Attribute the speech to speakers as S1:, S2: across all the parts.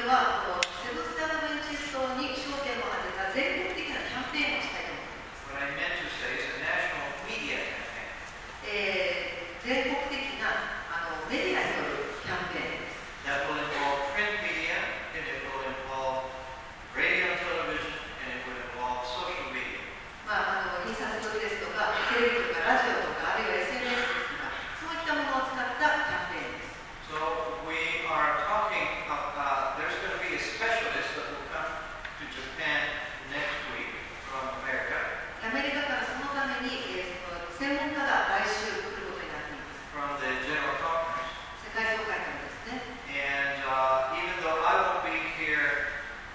S1: はセブンス・アドベンチストに焦点を当てた全国的なキャンペーンをしたいと思います。
S2: What I meant to say is a national media campaign.
S1: 全国的なメディアによるキャンペーンです。
S2: That will involve print media, and it will involve radio and television, and it will involve social media.
S1: 印刷物ですとか、テレビとかラジオとか、あるいは SNS ですとか、そういったものを使ったキャンペーンです。
S2: So we are talking about, there's going to be a specialist that will come to Japan next week from America.
S1: アメリカからそのために、専門家が来週来ることになっています。
S2: From the General Conference.
S1: 世界総会からですね。
S2: And even though I won't be here,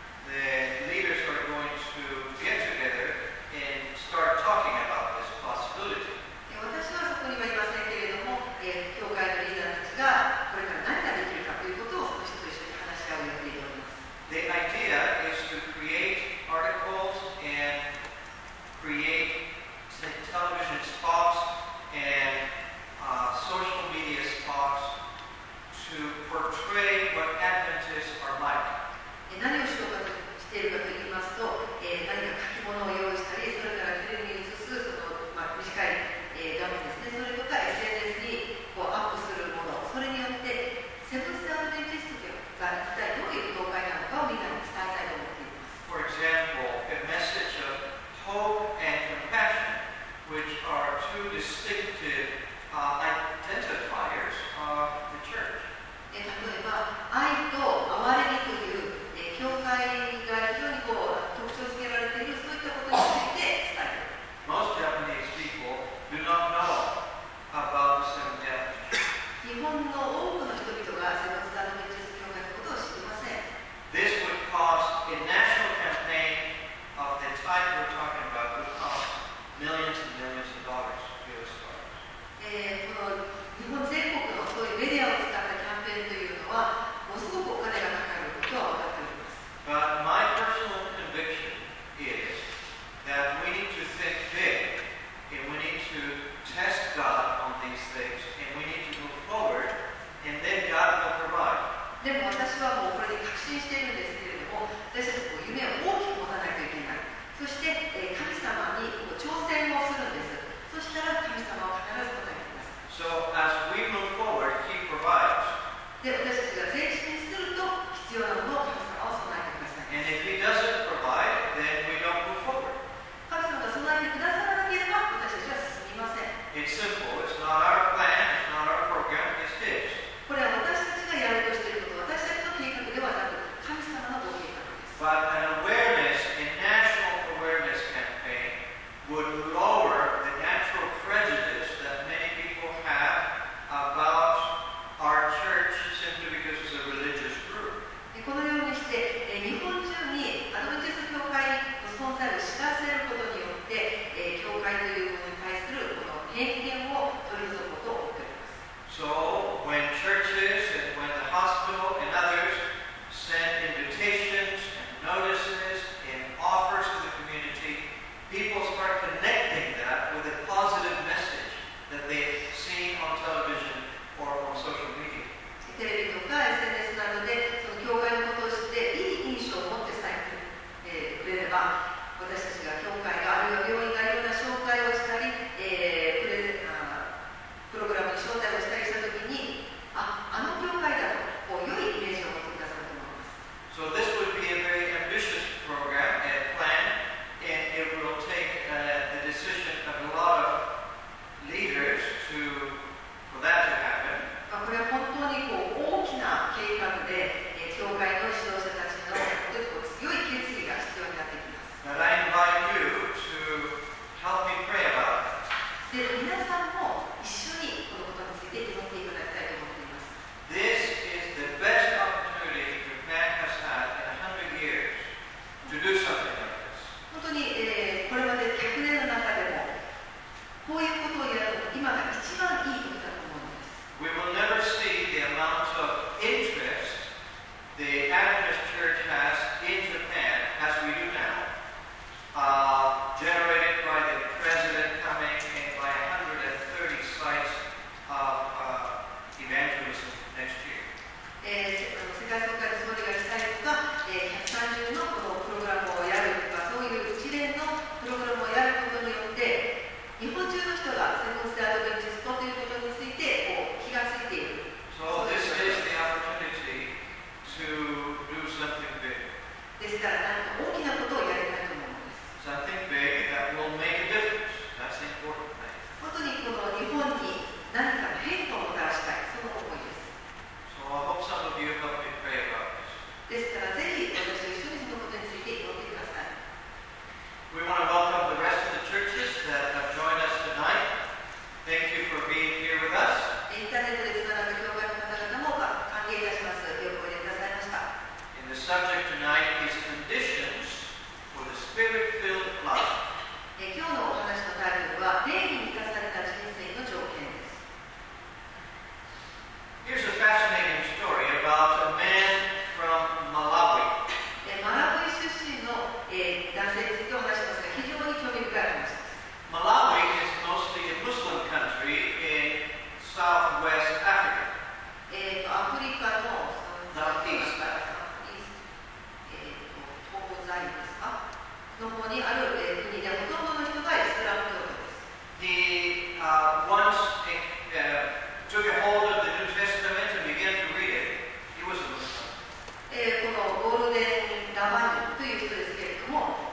S2: the leaders are going to get together and start talking about this possibility.
S1: 私はそこにはいませんけれども、教会のリーダーたちがこれから何ができるかということをその人と一緒に話し合う予定でおります。
S2: The idea is to create articles and create television spots and social media spots to portray what Adventists are like.
S1: 何をしようかとしているかといいますと、何か書き物を用意したり、それからテレビに映す短い画面ですね、それとか SNS にアップするもの、それによってセブンス・アドベンチストが一体どういう教会なのかをみんなに伝えたいと思っています。
S2: For example, a message of hope and compassion, which are two distinctive identifiers of the church.
S1: 例えば、愛と憐れみという教会が非常に特徴づけられている、そういったことについて伝える。
S2: Most Japanese people do not know about the Seventh-day Adventist Church.
S1: 日本の多くの人々がセブンス・アドベンチスト教会のことを知りません。
S2: This would cost a national campaign of the type we're talking about would cost millions and millions of dollars, US dollars.
S1: この日本全国のそういうメディアを使ったキャンペーンというのはものすごくお金がかかることは分かっております。
S2: But my personal conviction is that we need to think big, and we need to test God on these things, and we need to move forward, and then God will provide.
S1: でも私はもうこれで確信しているんですけれども、私たち夢を大きく持たないといけない。そして神様に挑戦をするんです。そしたら神様は必ず答えてください。
S2: So as we move forward, He provides.
S1: で、私たちが前進すると必要なものを神様は備えてください。
S2: And if He doesn't provide, then we don't move forward.
S1: 神様が備えてくださらなければ私たちは進みません。
S2: It's simple. It's not our plan. It's not our program. It's His.
S1: これは私たちがやろうとしていること、私たちの計画ではなく、神様のご計画です。
S2: But an awareness, a national awareness campaign would lower the natural prejudice that many people have about our church simply because it's a religious group.
S1: このようにして日本中にアドベンチスト教会の存在を知らせることによって教会というものに対するこの偏見を取り除くことを思っております。
S2: So when churches and when the hospital and others send invitations and notices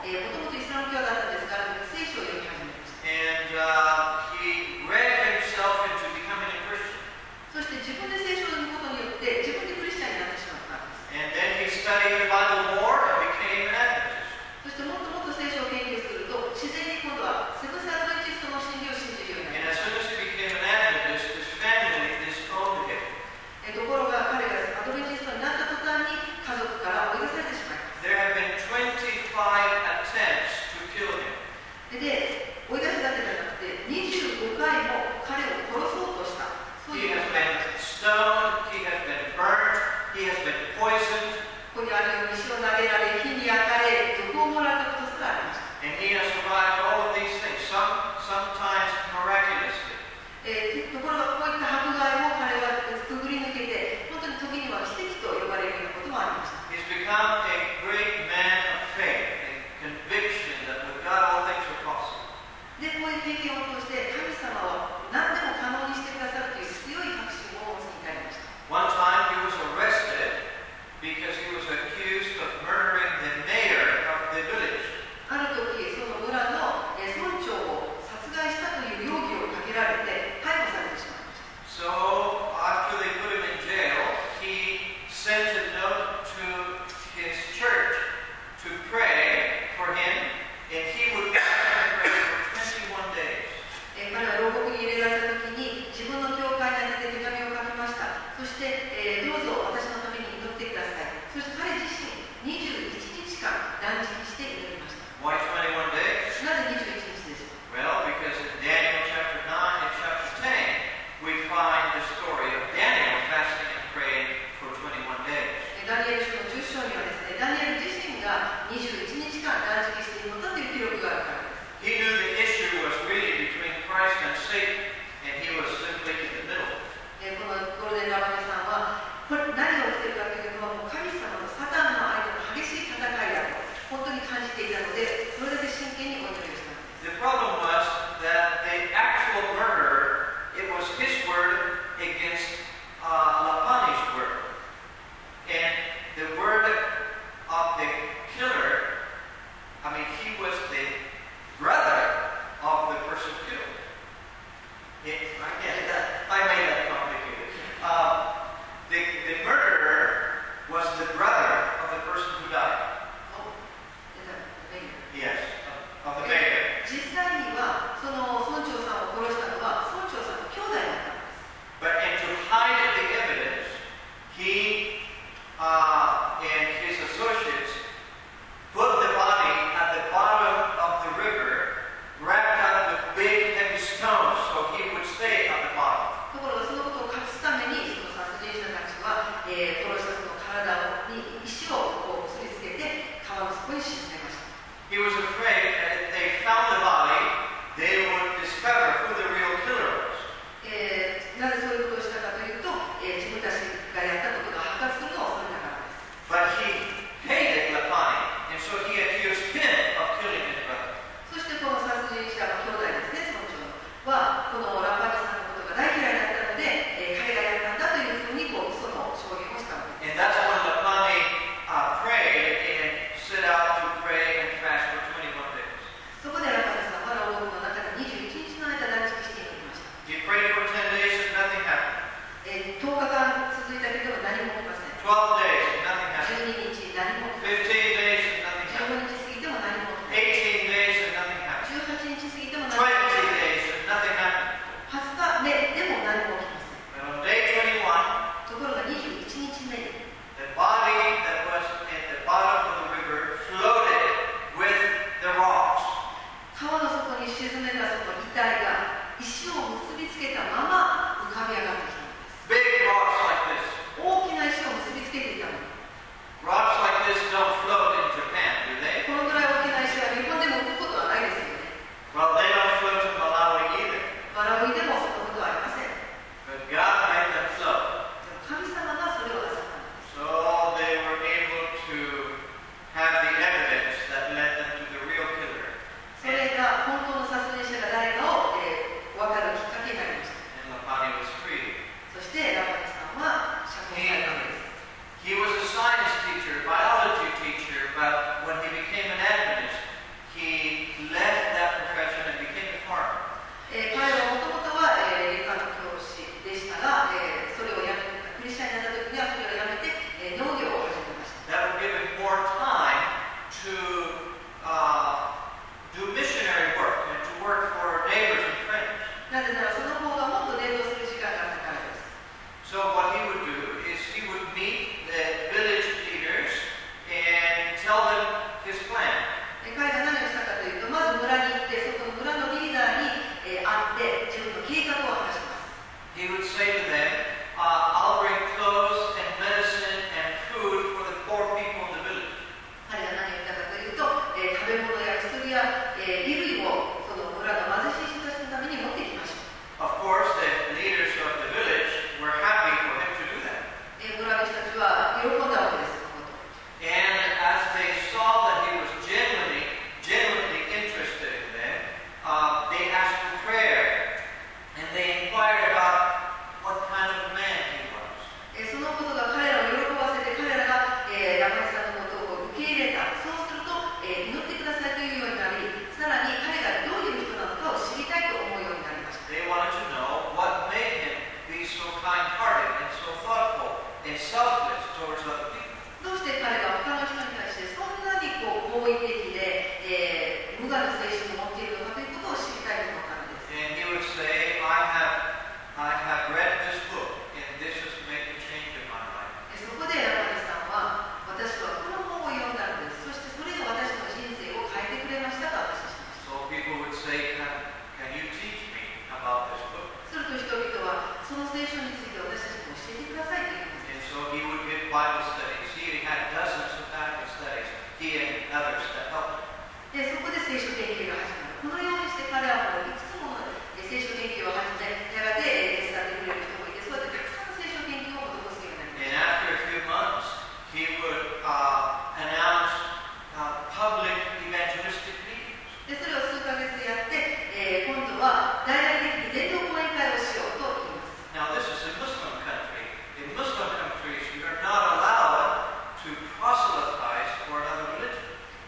S1: もともとイスラム教だったんですが、聖書を読み始めました。
S2: And he read himself into becoming a Christian.
S1: そして自分で聖書を読むことによって自分でクリスチャンになってしまったんです。
S2: And then he studied the Bible more and became an Adventist.
S1: そしてもっともっと聖書を研究すると、自然に今度はセブンス・アドベンチストの真理を信じるように
S2: And
S1: なり
S2: as
S1: まし
S2: soon as he became an Adventist, his family disowned him.
S1: た。ところが彼がアドベンチストになった途端に家族から追い出されてしまいます。
S2: There have been 25 attempts to kill him.
S1: で、追い出すだけじゃなくて25回も彼を殺そうとした。そうい
S2: He
S1: う
S2: has been stoned, he has been burnt, he has been poisoned,
S1: ここにあるように石を投げられ、火に焼かれ、毒をもらったことすらありました。
S2: and he has survived all of these things, sometimes miraculously.
S1: ところがこういった迫害を彼はくぐり抜けて、本当に時には奇跡と呼ばれるようなこともありました。
S2: He's become a great man of faith, a conviction that with God all things are possible.
S1: で、こういう経験を通して神様は何でも可能にしてくださるという強い確信を持つに至りました。
S2: One time he was arrested because he was accused of murdering the mayor of the village.
S1: ある時、その村の村長を殺害したという容疑をかけられて逮捕されてしまいました。
S2: So after they put him in jail, he sent a note to his church to pray for him, and he would pray for 21 days.
S1: 彼は牢獄に入れられた時に自分の教会に宛てて手紙を書きました。そして、どうぞ私のために祈ってください。そして彼自身21日間断食して祈りました。
S2: Why 21 days?
S1: なぜ21日ですか？
S2: Well, because in Daniel chapter 9 and chapter 10, we find the story of Daniel fasting and praying for 21 days.
S1: ダニエル書の10章にはですね、ダニエル自身が21日間断食して祈ったという記録があるからです。
S2: He knew the issue was really between Christ and Satan, and he was simply in the middle.
S1: このゴールデンラバネさんは、これ何が起きているかというのは、もう神様とサタンの間の激しい戦いだと本当に感じていたので、それだけ真剣にお祈りをしたんです。
S2: The problem was that the actual murderer, it was his word against Lapani's word. And the word of the killer, I mean, he was the brother of the person killed. I made that complicated. The murderer was the brother of the person who died. Yes, of the mayor.
S1: 実際にはその村長さんを殺したのは村長さんの兄弟だったんです。
S2: But and to hide the evidence, he and his associates put the body at the bottom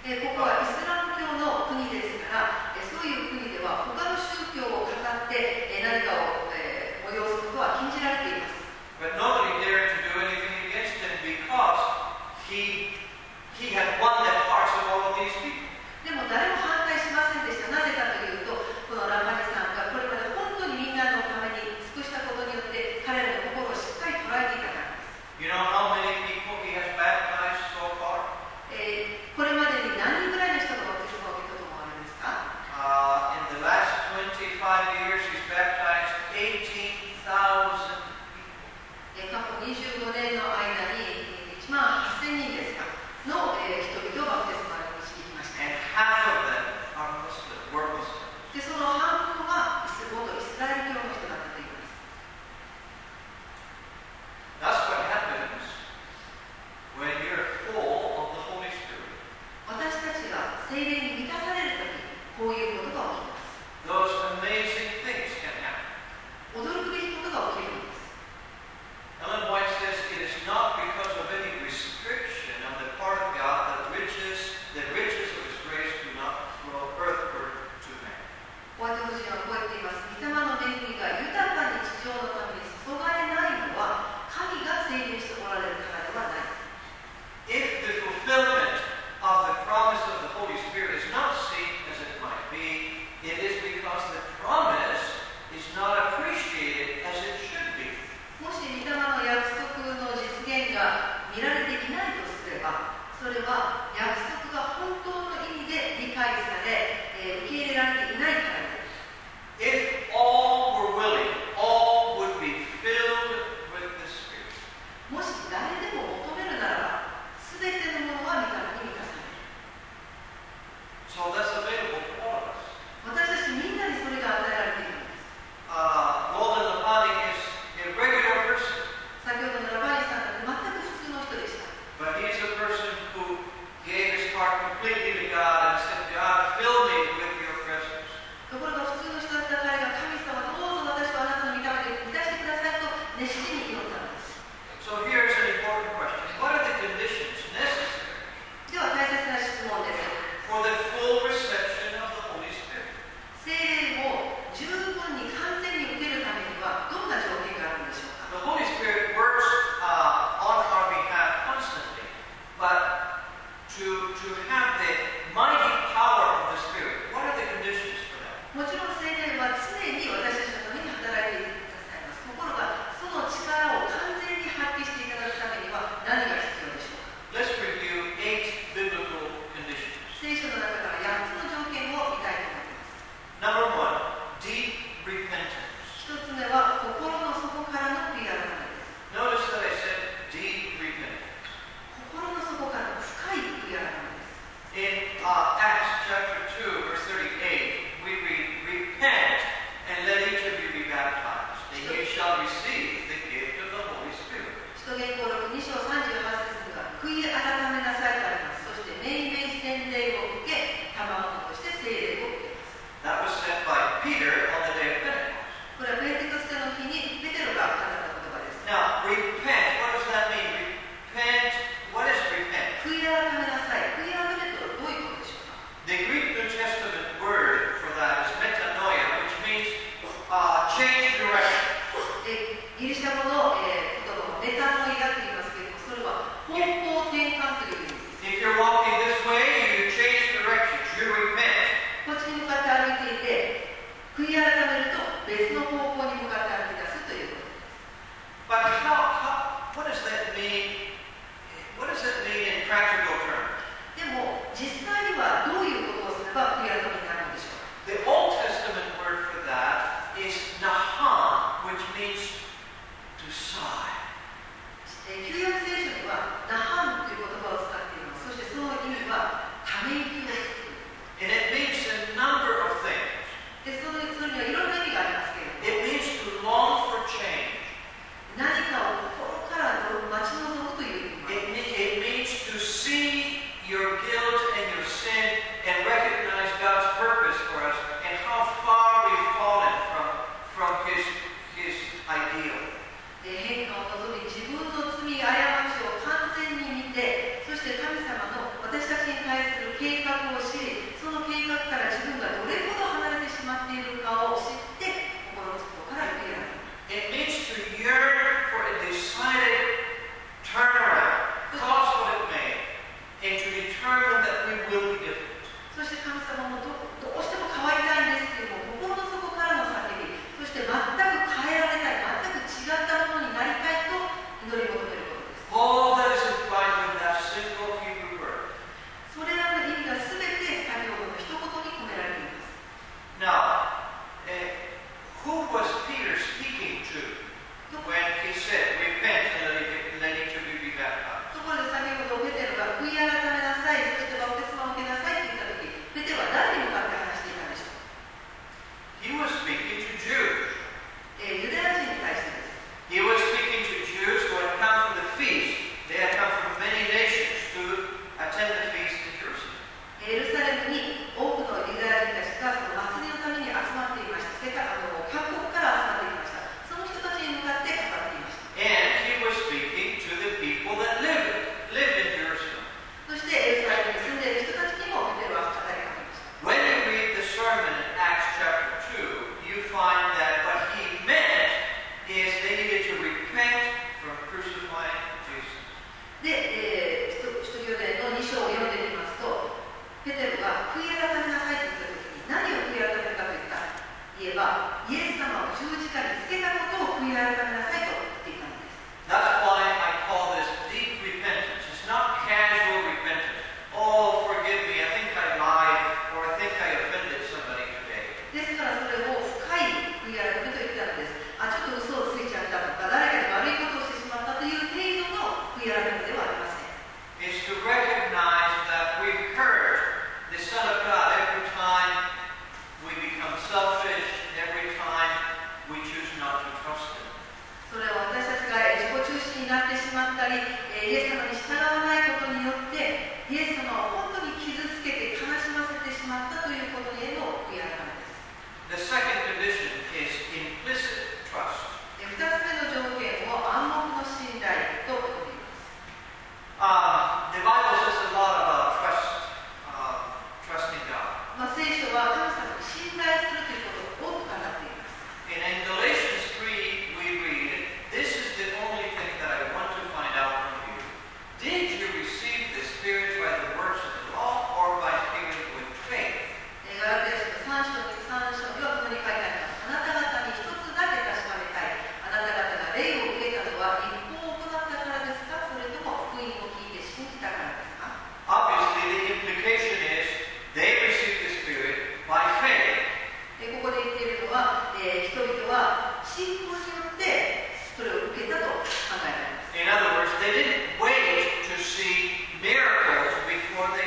S1: ここはイスラム教の国ですから、そういう国では他の宗教を語って何かを催すことは禁じられています。
S2: But nobody dared to do anything against him because he had won the hearts of all of these people.
S1: でも誰も反対しませんでした。なぜかというと、このラマニさんがこれまで本当にみんなのために尽くしたことによって彼らの心をしっかり捉えていたからです。
S2: You know how many people he has baptized so far?
S1: これまでに何人ぐらいの人がバプテスマを受けたと思われますか？
S2: In the last 25 years, he's baptized 18,000 people.
S1: 過去25年の間に1万8000人ですかの人々をバプテスマに導きました。
S2: And half of them were Muslim.
S1: で、その半分は元イスラエル教の人だったといいます。
S2: That's what happens when you're full of the Holy Spirit.
S1: 私たちが聖霊に満たされるとき、こういうことが起きます。
S2: Those amazing things can happen.
S1: 驚くべきことが起きるんです。
S2: Ellen White says it is not because of any restriction on the part of God that the riches of His grace do not flow earthward to man.
S1: ホワイト夫人はこう言っています。御霊の恵みが豊かに地上のために注がれないのは神が聖霊しておられるからではない。
S2: If the fulfillment of the promise of the Holy Spirit is not seen as it might be, it is because the promise is not appreciated as it should be.
S1: もし御霊の約束の実現が見られていないとすれば、それは約束が本当の意味で理解され、受け入れられていないからです。
S2: If all were willing, all would be filled with the Spirit.
S1: もし誰でも求めるならば、すべてのものは御霊に満たされる。
S2: So that's available to all of us.
S1: 私たちみんなにそれが与えられているんです。
S2: Golden Lapani is a regular person,
S1: 先ほどのラバニさんは全く普通の人でした。
S2: but he's a person who gave his heart completely to God and said, God, fill me with your presence.
S1: ところが普通の人だった彼が神様どうぞ私とあなたの御霊で満たしてくださいと熱心に祈ったのです。
S2: So here's an important question. What are the conditions necessary
S1: では大切な質問です。
S2: for the full reception of the Holy Spirit?
S1: 聖霊を十分に完全に受けるためにはどんな条件があるんでしょうか。
S2: The Holy Spirit works on our behalf constantly, but to have the mighty power of the Spirit, what are the conditions for that?
S1: もちろん聖霊は常に私たちのために働いてくださいます。ところがその力を完全に発揮していただくためには何が必要でしょうか。
S2: Let's review 8 biblical conditions.
S1: 聖書の中から8つの条件を見たいと思います。
S2: Number 1, deep repentance.
S1: 一つ目は心の底からの悔い改めです。
S2: Notice that I said deep repentance.
S1: 心の底からの深い悔い改めです。
S2: In Acts
S1: して神様もどうしても変わりたいんですっていう心の底からの叫び、そして全く変えられない、全く違ったものになりたいと祈り求めることです。
S2: All that is implied with that single Hebrew word.
S1: それらの意味が全て先ほどの一言に込められています。
S2: Now, who was Peter speaking to when he said, repent and let each of you be baptized?
S1: ところで先ほどペテロが悔い改めなさい、そしてバプテスマを受けなさいと言ったとき、ペテロは誰に向かって話していたんでしょう。
S2: He was speaking to Jews.
S1: ユダヤ人に対してです。
S2: He was speaking to Jews who had come for the feast. They had come from many nations to attend the feast in Jerusalem.
S1: エルサレムに多くのユダヤ人たちがその祭りのために集まっていました。各国から集まっていました。その人たちに向かって語っていました。
S2: And he was speaking to the people that lived in Jerusalem.
S1: そしてエルサレムに住んでいる人たちにもペテロは語りかけました。
S2: When you read the sermon in Acts chapter 2, you find that what he meant is they needed to repent from crucifying Jesus.
S1: で、使徒行伝の2章を読んでみますと、ペテロが悔い改めなさいと言ったときに何を悔い改めるかと言えば、イエス様を十字架につけたことを悔い改めなさいと言っていたのです。
S2: That's why I call this deep repentance. It's not casual repentance. Oh, forgive me, I think I lied, or I think I offended somebody today.
S1: ですからそれを深い悔い改めと言ったのです。ちょっと嘘をついちゃったとか、誰かに悪いことをしてしまったという程度の悔い改めではありません。
S2: It's to recognize that we've hurt the Son of God every time we become selfish, every time we choose not to trust Him.
S1: それは私たちが自己中心になってしまったり、イエス様に従わないことによってイエス様を本当に傷つけて悲しませてしまったということへの悔い改めです。
S2: The second condition is implicit trust.
S1: 2つ目の条件を暗黙の信頼と呼んでいます。
S2: The Bible says a lot about trusting God.
S1: 聖書は神様に信頼するということを多く語っています。
S2: And in Galatians 3, we read, this is the only thing that I want to find out from you. Did you receive the Spirit by the works of the law or by hearing with faith?
S1: ガラテヤ書の3章にはこのように書いてあります。あなた方に一つだけ確かめたい。あなた方が霊を受けたのは立法を行ったからですか、それとも福音を聞いて信じたからですか。
S2: Obviously, the implication is they received the Spirit by faith.
S1: ここで言っているのは、人々は信仰によってそれを受けたと考えられます。
S2: In other words, they didn't wait to see miracles before they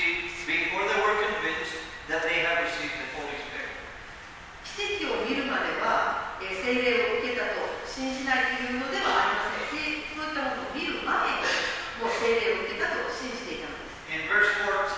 S2: were convinced that they had received the Holy Spirit.
S1: 奇跡を見るまでは、聖霊を受けたと信じないというのではありません。そういったものを見る前にもう聖霊を受けたと信じていたのです。
S2: In verse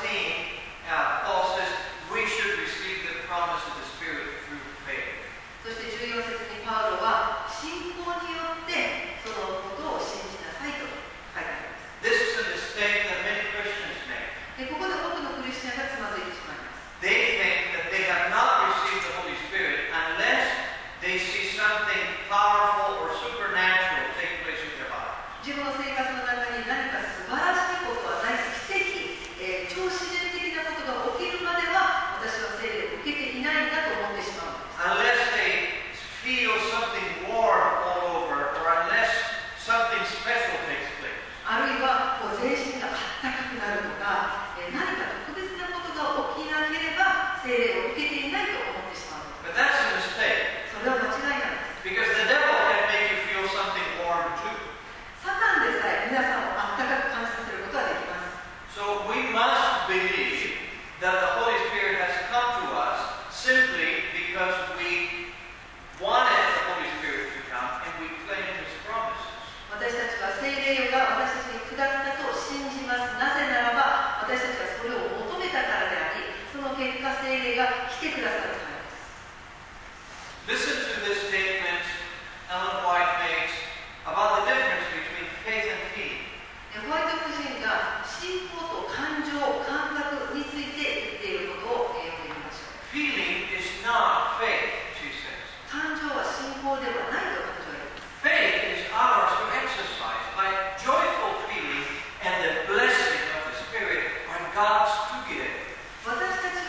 S2: 14, Paul says we should receive the promise of the Spirit through faith.
S1: そして14節にパウロは信仰によってそのことを信じなさいと書いてあります。
S2: This is a mistake that many Christians make.
S1: ここで多くのクリスチャンがつまずいてしまいます。
S2: They think that they have not received the Holy Spirit unless they see something powerful or supernatural take place in their lives.
S1: 自分の生活の中に何か素晴らしいことはない奇跡、超自然的なことが起きるまでは私は聖霊を受けていないんだと思ってしまうんです。
S2: Unless they feel something warm all over, or unless something special takes place.
S1: あるいは全身があったかくなるとか、何か特別なことが起きなければ聖霊を受けていないと思ってしまう。
S2: But that's a mistake.
S1: それは間違いなんです。
S2: Because the devil can make you feel something warm too.
S1: サタンでさえ皆さんをあったかく感じさせることはできます。
S2: So we must believe that the Holy Spirit has come to us simply because we wanted the Holy Spirit to come and we claim His promises.
S1: 私たちは聖霊が私たちに下ったと信じます。なぜならば私たちはそれを求めたからであり、その結果聖霊が来てくださるからです。
S2: Listen to this statement Ellen White makes about the difference between faith and feeling.
S1: ホワイト夫人が信仰と感情、感覚について言っていることを読んでみましょう。
S2: Feeling is not faith, she says.
S1: 感情は信仰ではないと彼女は言います。
S2: Faith is ours to exercise by joyful feeling, and the blessing of the Spirit are God's to give.
S1: 私たち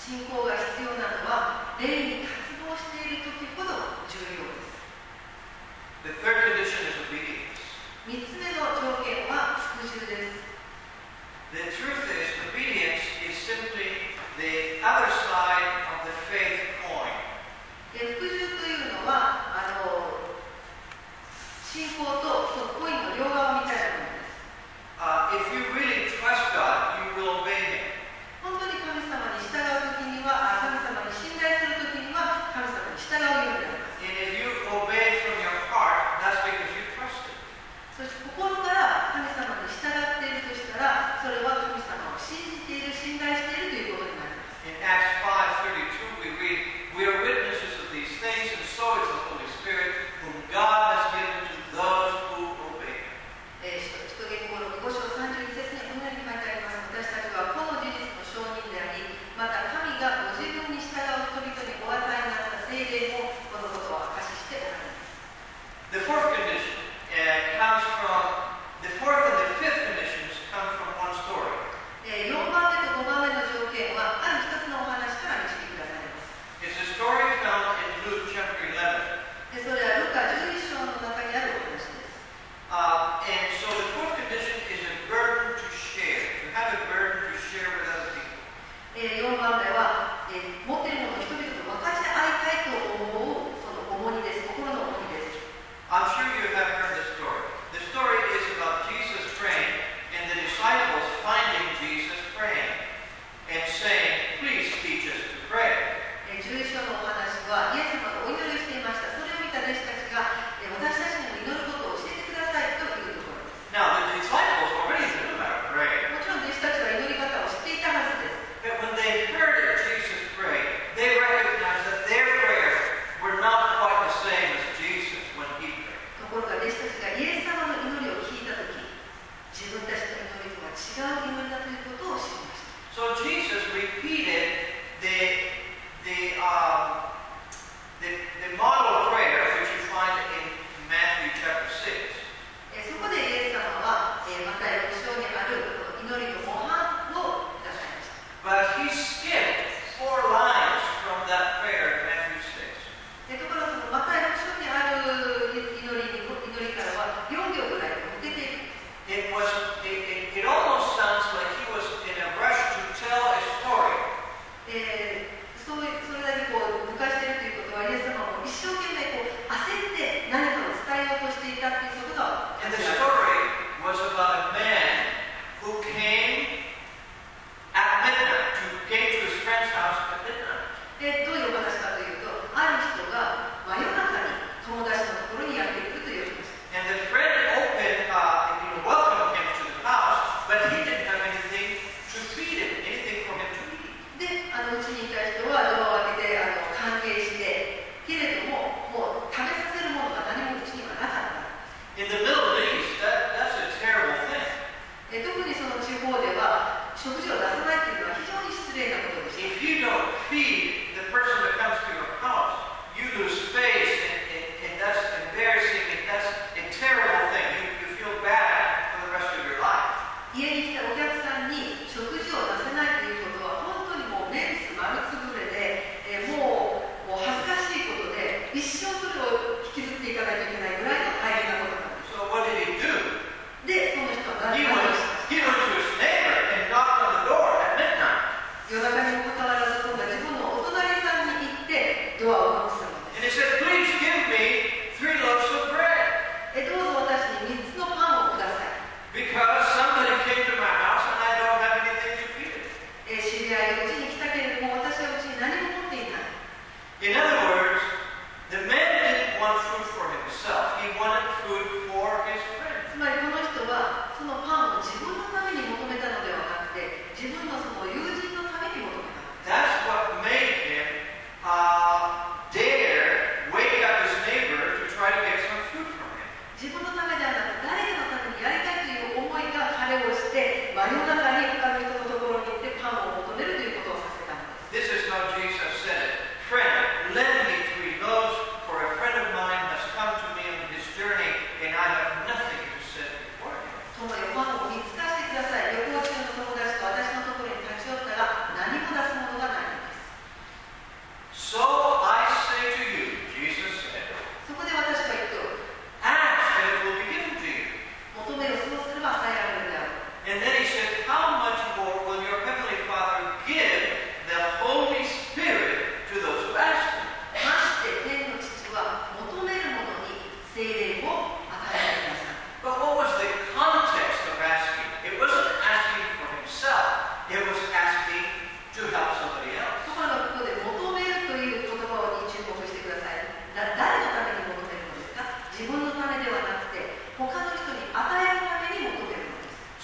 S1: 信仰が必要なのは霊に渇望している時ほど重要です。
S2: The third condition is obedience.
S1: 3つ目の条件は服従です。
S2: The truth is, obedience is simply the other side of the faith coin.
S1: 服従というのは信仰とそのコインの両側みたいなものです。
S2: If you really trust God, you will obey Him.
S1: 本当に神様に従うときには、神様に信頼するときには神様に従うようになります。
S2: And if you obey from your heart, that's because you trust Him.
S1: そして心から神様に従っているとしたら、それは神様を信じている、信頼しているということになります。
S2: In Acts 5:32, we read, "We are witnesses of these things, and so is the Holy Spirit, whom God has given to those who obey Him."
S1: 使徒言語録5章31節にこのように書いてあります。私たちはこの事実の証人であり、また神がご自分に従う人々にお与えになった聖霊もこのことを証ししておられます。
S2: The fourth condition comes from, the fourth and the fifth conditions come from one story.
S1: 4番目と5番目の条件はある一つのお話から導き出されます。
S2: It's a story found in Luke chapter 11.
S1: それはルカ11章の中にあるお話です。
S2: And so the fourth condition is a burden to share, to have a burden to share with other people.
S1: 4番目は、持っているものを人々と分かち合いたいと思うその重荷です。心の重荷です。
S2: I'm sure you have heard the story. The story is about Jesus praying and the disciples finding Jesus praying and saying, "Please teach us to pray."
S1: 11章のお話はイエス様がお祈りしていました。それを見た弟子たちが、私たちにも祈ることを教えてくださいというところです。
S2: Now, the disciples already knew how to pray.
S1: もちろん弟子たちは祈り方を知っていたはずです。
S2: But when they heard Jesus pray, they recognized that their prayers were not quite the same as Jesus when He prayed.
S1: ところが弟子たちがイエス様の祈りを聞いたとき、自分たちの祈りとは違う祈りだということを知りました。
S2: So Jesus repeated the model prayer which you find in Matthew chapter 6.
S1: そこでイエス様は、マタイ6章にある祈りの模範を出されました。
S2: But he skipped 4 lines from that prayer in Matthew 6.
S1: ところがそのマタイ6章にある祈りからは4行ぐらい抜けているんです。
S2: It almost sounds like he was in a rush to tell a story.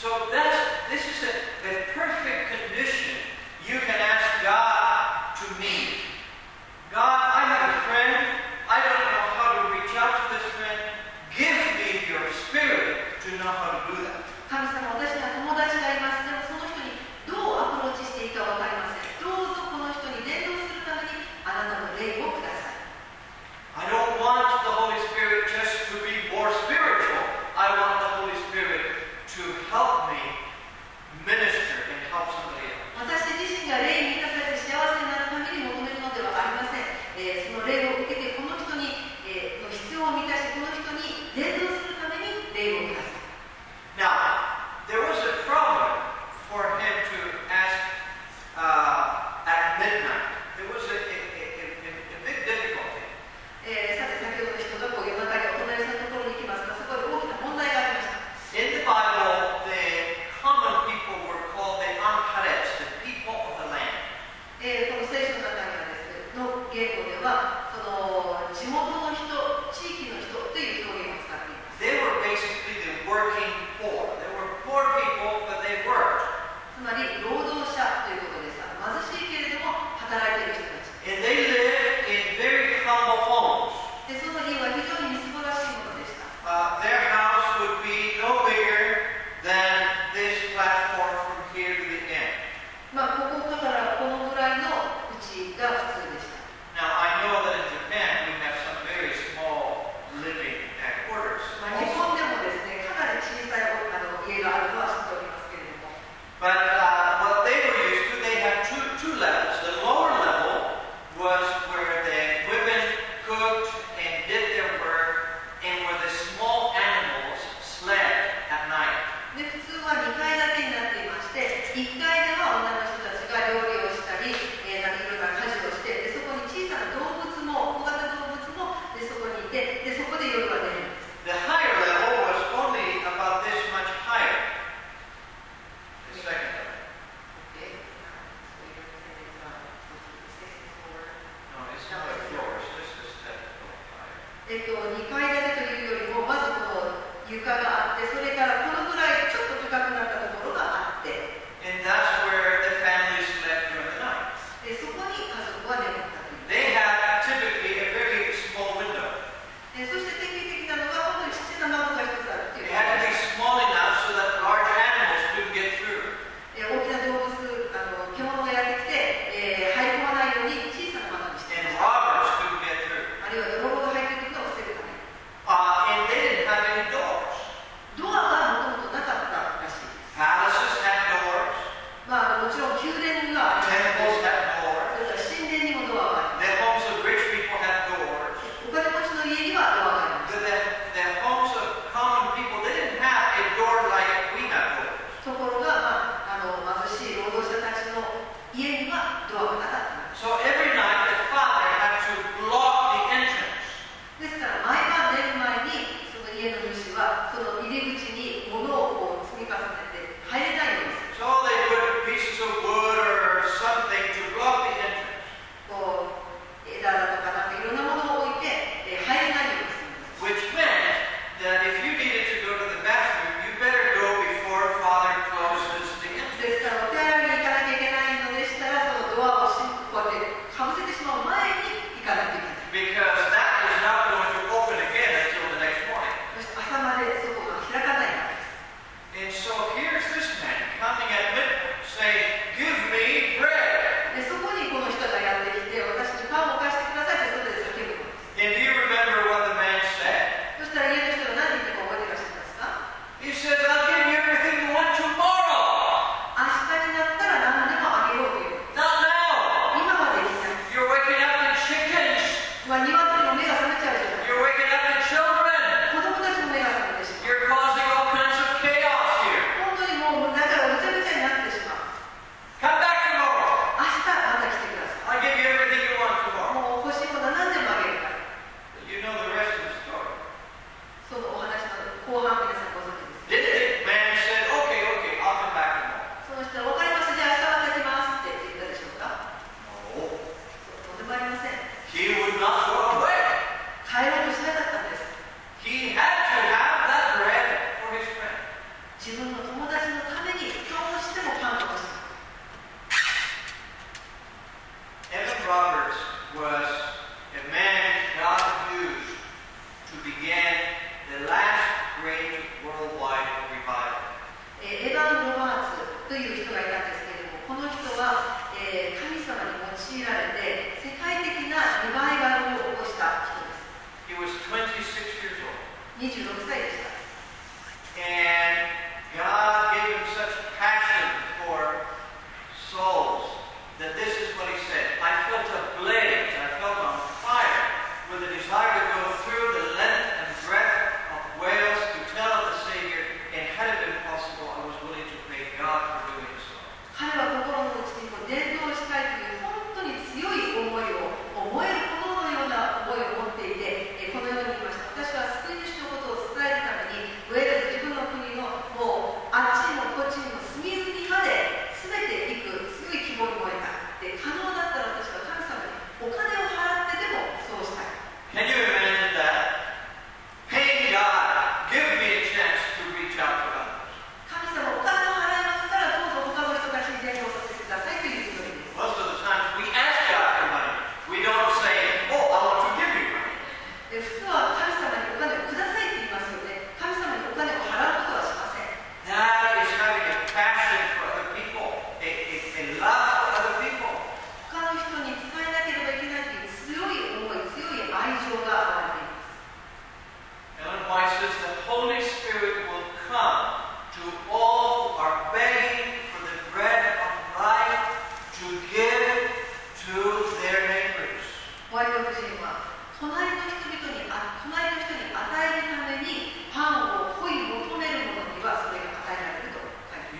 S2: So this is the perfect condition you can ask God to meet. God, I have a friend. I don't know how to reach out to this friend. Give me your spirit to know how to do that.
S1: 神様、私には友達がいます。でもその人にどうアプローチしていいか分かりません。どうぞこの人に伝道するためにあなたの霊をください。
S2: I don't want the Holy Spirit just to be more spiritual. I want the Holy Spirit to help me minister and help somebody else.
S1: 私自身が霊に満たされて幸せになるために求めるのではありません。その霊を受けてこの人に、の必要を満たし、この人に伝道するために霊をください。
S2: Now, there was a problem for him to ask at midnight. There was a big difficulty.
S1: さて、先ほどの人がこう夜中にお隣さんのところに行きますが、そこで大きな問題がありました。
S2: In the Bible, the common people were called the Anhares, the people of the land.
S1: この聖書の中にはですね、の言語では、その地元の人、地域の人という表現を使っています。
S2: They were basically the working poor. They were poor people, but they worked.
S1: つまり労働者ということですが、貧しいけれども働いている人たち。
S2: And they lived in very humble homes.
S1: で、その家は非常にみすぼらしいものでした。
S2: Their house would be no bigger than this platform from here to the end.
S1: ここからこのぐらいの家が普通でした。
S2: Now, I know that in Japan we have some very small living quarters.
S1: 日本でもですね、かなり小さい家があるのは知っておりますけれども。
S2: But what they were used to, they had two levels. The lower level was where the women cooked and did their work and where the small animals slept at night.
S1: で、普通は2階建てになっていまして、1階では女の人たちが料理をしたり、いろんな家事をして、でそこに小さな動物も、小型動物もでそこにいて、でそこで夜は寝るんです。
S2: The higher level was only about this much higher. The second level. No, it's not a floor, it's just a step higher.
S1: 2階建てというよりも、まずこの床があって、それからこのぐらいちょっと高くなったところがあって、
S2: And that's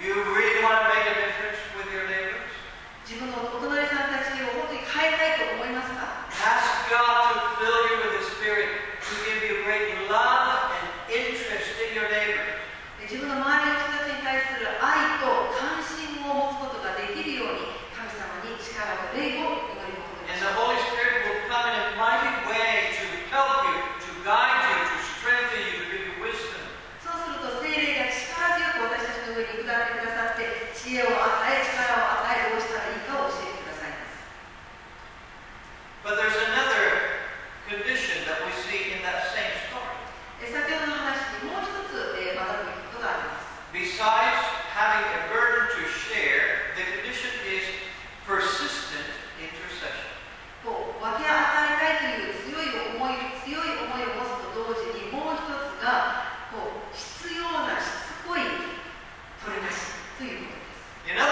S2: You really want to make a difference with your neighbors?
S1: 自分のお隣さんたちを本当に変えたいと思いますか？
S2: Ask God to fill you with the Spirit to give you great love and interest in your neighbors.
S1: 自分の周りの人たちに対する愛と関心を持つことができるように神様に力と霊を祈り求めま
S2: And
S1: し
S2: the
S1: ょう。
S2: Holy Spirit will come in a mighty way to help you, to guide you, to strengthen you, to give you wisdom.
S1: そうすると聖霊が力強く私たちの上に下ってくださって知恵を与え、力を与え、どうしたらいいかを教えてくださいます。
S2: But there's another condition that we see in that same story.
S1: 先ほどの話にもう一つ学ぶべきことがあります。
S2: Besides having a burden to share, the condition is persistent intercession.
S1: こう分け与えたいという強い思いを持つと同時にもう一つがこう必要なしつこい取りなしということです。
S2: In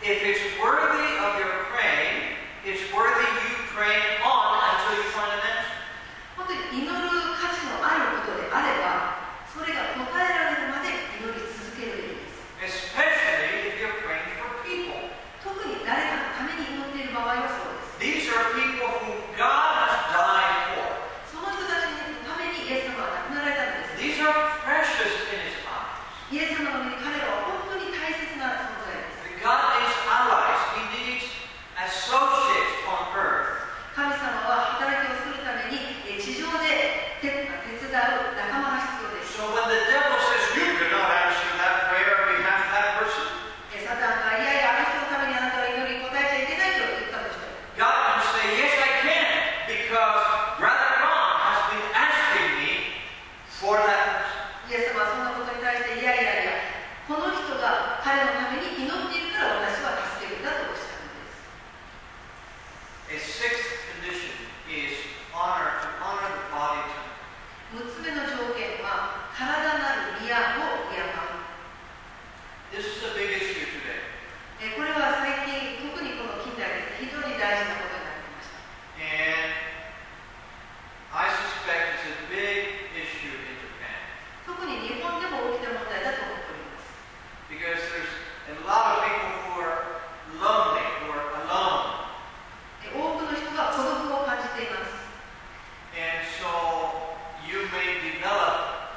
S2: if it's worthy of your praying, it's worthy you praying on until you find an answer.
S1: 本当に祈る価値のあることであれば、それが答えられるまで祈り続けるべきです。
S2: Especially if you're praying for people.
S1: 特に誰かのために祈っている場合はそうです。
S2: These are people whom God has died for.
S1: その人たちのためにイエス様は亡くなられたのです。
S2: These are precious in His eyes.
S1: イエス様の目に彼らは本当に大切な存在です。
S2: God needs allies. He needs associates on earth.
S1: 神様は働きをするために地上で手伝う仲間が必要です。
S2: So when the devil says, you cannot answer that prayer on behalf of that person,
S1: サタンがいやいやあの人のためにあなたは祈りに応えちゃいけないと言ったとしても、
S2: God can say, yes, I can, because Brother Ron has been asking me for that person.
S1: イエス様はそんなことに対していやいやいや、この人が彼のために祈っているから私は助けるんだとおっしゃるのです。
S2: A sixth condition is honor, to honor the body temple.
S1: 6つ目の条件は体なる宮を敬う。
S2: This is a big issue today.
S1: これは最近、特にこの近代ですね、非常に大事なことになってきました。
S2: And I suspect it's a big issue in Japan.
S1: 特に日本でも大きな問題だと思っております。
S2: Because there's a lot of people who are lonely, who are alone.
S1: 多くの人が孤独を感じています。
S2: And so you may develop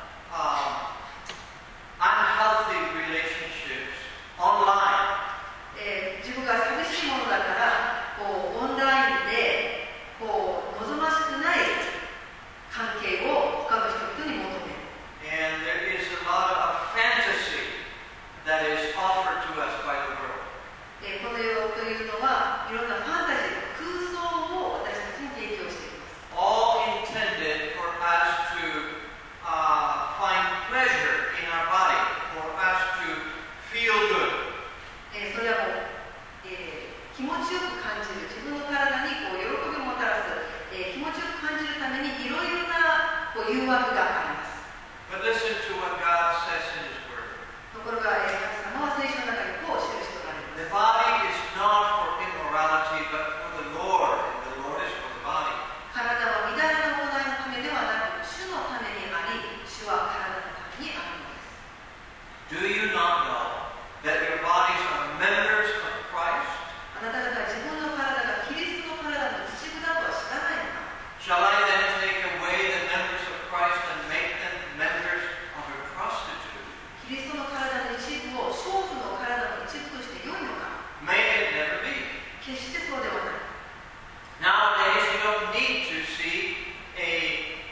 S2: unhealthy relationships online.
S1: 自分が寂しいものだからオンラインで望ましくない関係を他の人々に求める。
S2: And there is a lot of fantasy that is offered to us by the world.
S1: この世というのはいろんなファンタジー、空想を私たちに提供しています。
S2: All intended for us to find pleasure in our body, for us to feel good.
S1: それはもう、気持ちよく感じる、自分の体に喜びをもたらす、気持ちよく感じるためにいろいろな誘惑があります。
S2: But listen to what God says in His Word.
S1: ところが、神様は聖書の中にこう記しておられます。
S2: The body is not for immorality, but for the Lord, and the Lord is for the body.
S1: 体はみだらな行いのためではなく、主のためにあり、主は体のためにあるのです。
S2: Do you not know that your bodies are members of Christ?
S1: あなた方は自分の体がキリストの体の一部だとは知らないのか。
S2: Shall I then take away the members of Christ and make them members of a prostitute?
S1: キリストの体の一部を娼婦の体の一部として良いのか。
S2: May it never be.
S1: 決してそうではない。
S2: Nowadays, you don't need to see a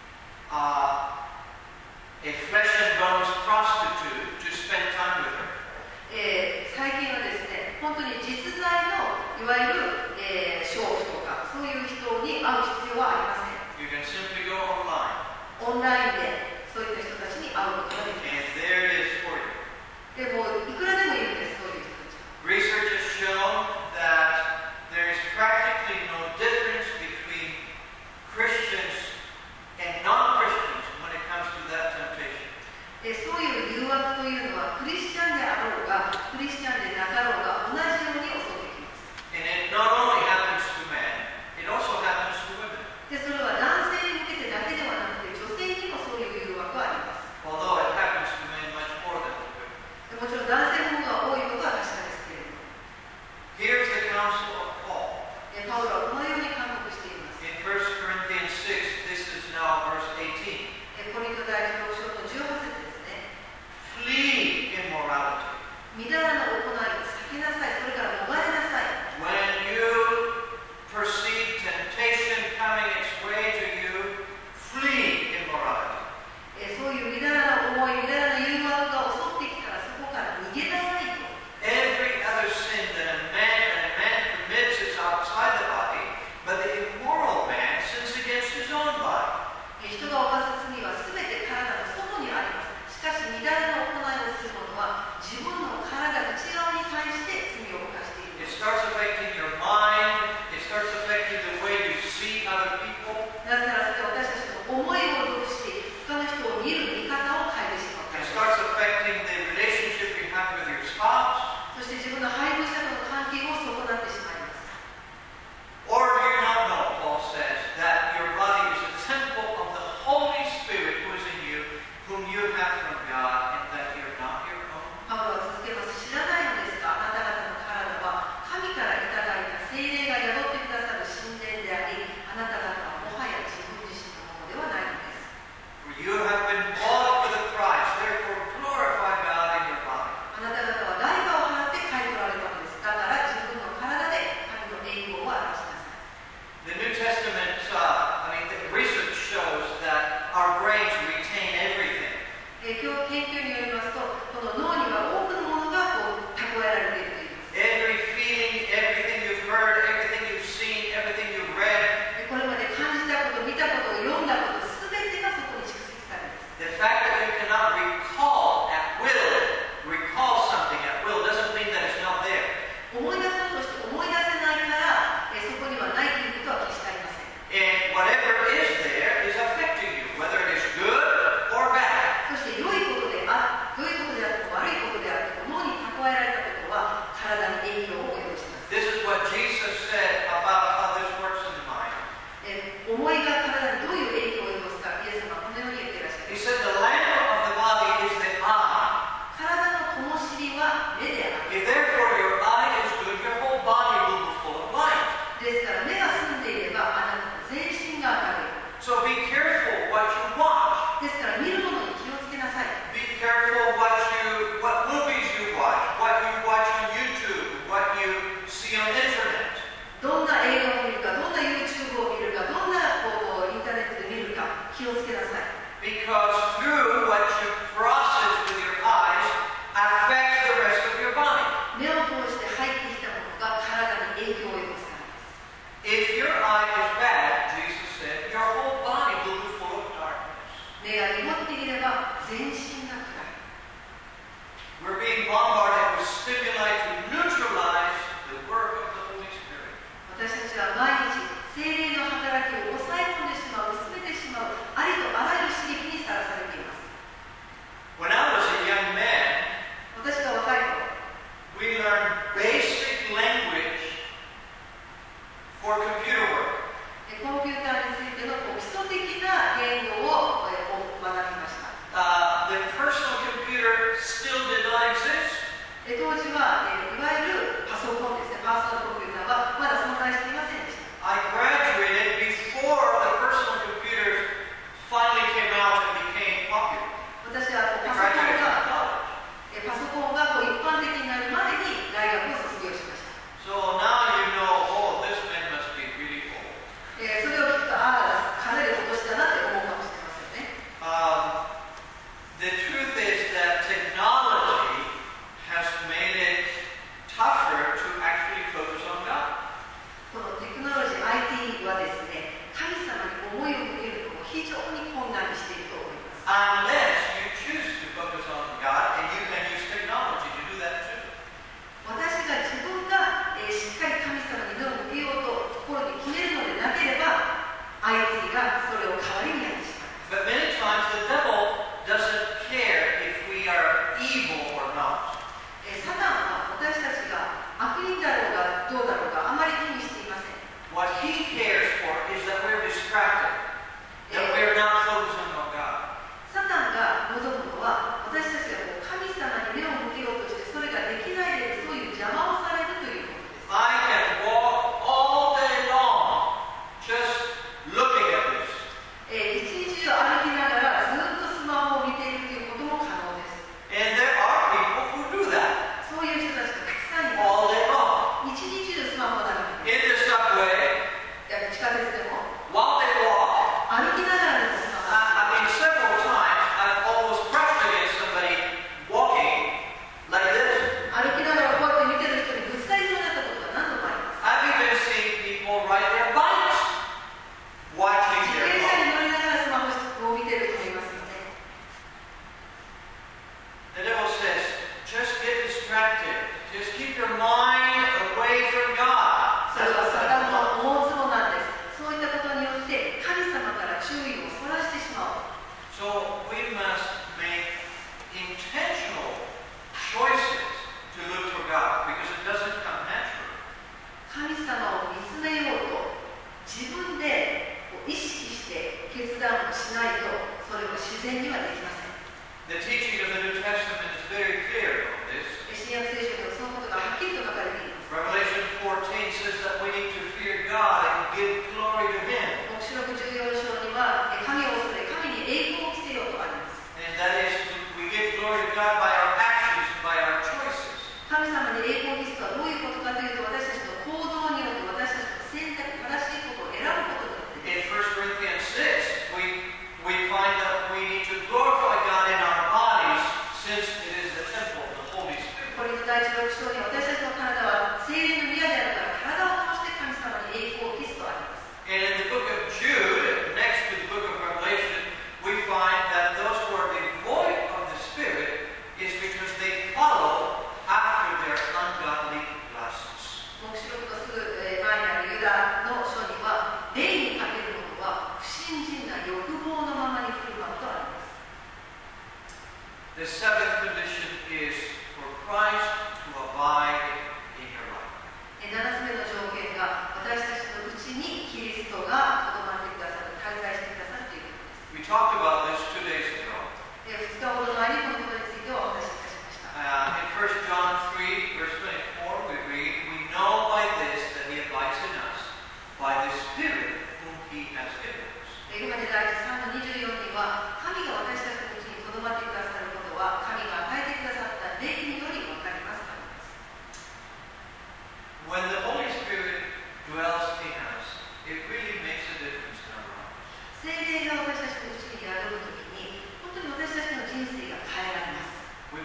S2: flesh and bones prostitute to spend time with her.
S1: 最近はですね、本当に実在のいわゆる、娼婦とかそういう人に会う必要はありません。
S2: You can simply go online,
S1: オンラインでそういった人たちに会うことができま
S2: and there it is for you.
S1: す。でもいくらでもいるんです、そういう人たち。
S2: Research has shown that there is practically no difference between Christians and non-Christians when it comes to that temptation.
S1: そういう誘惑というのはクリスチャンであろうがクリスチャンでなかろうが同じように襲ってきます。
S2: And it not only happens to men, it also happens to women.
S1: でそれは男性に向けてだけではなくて女性にもそういう誘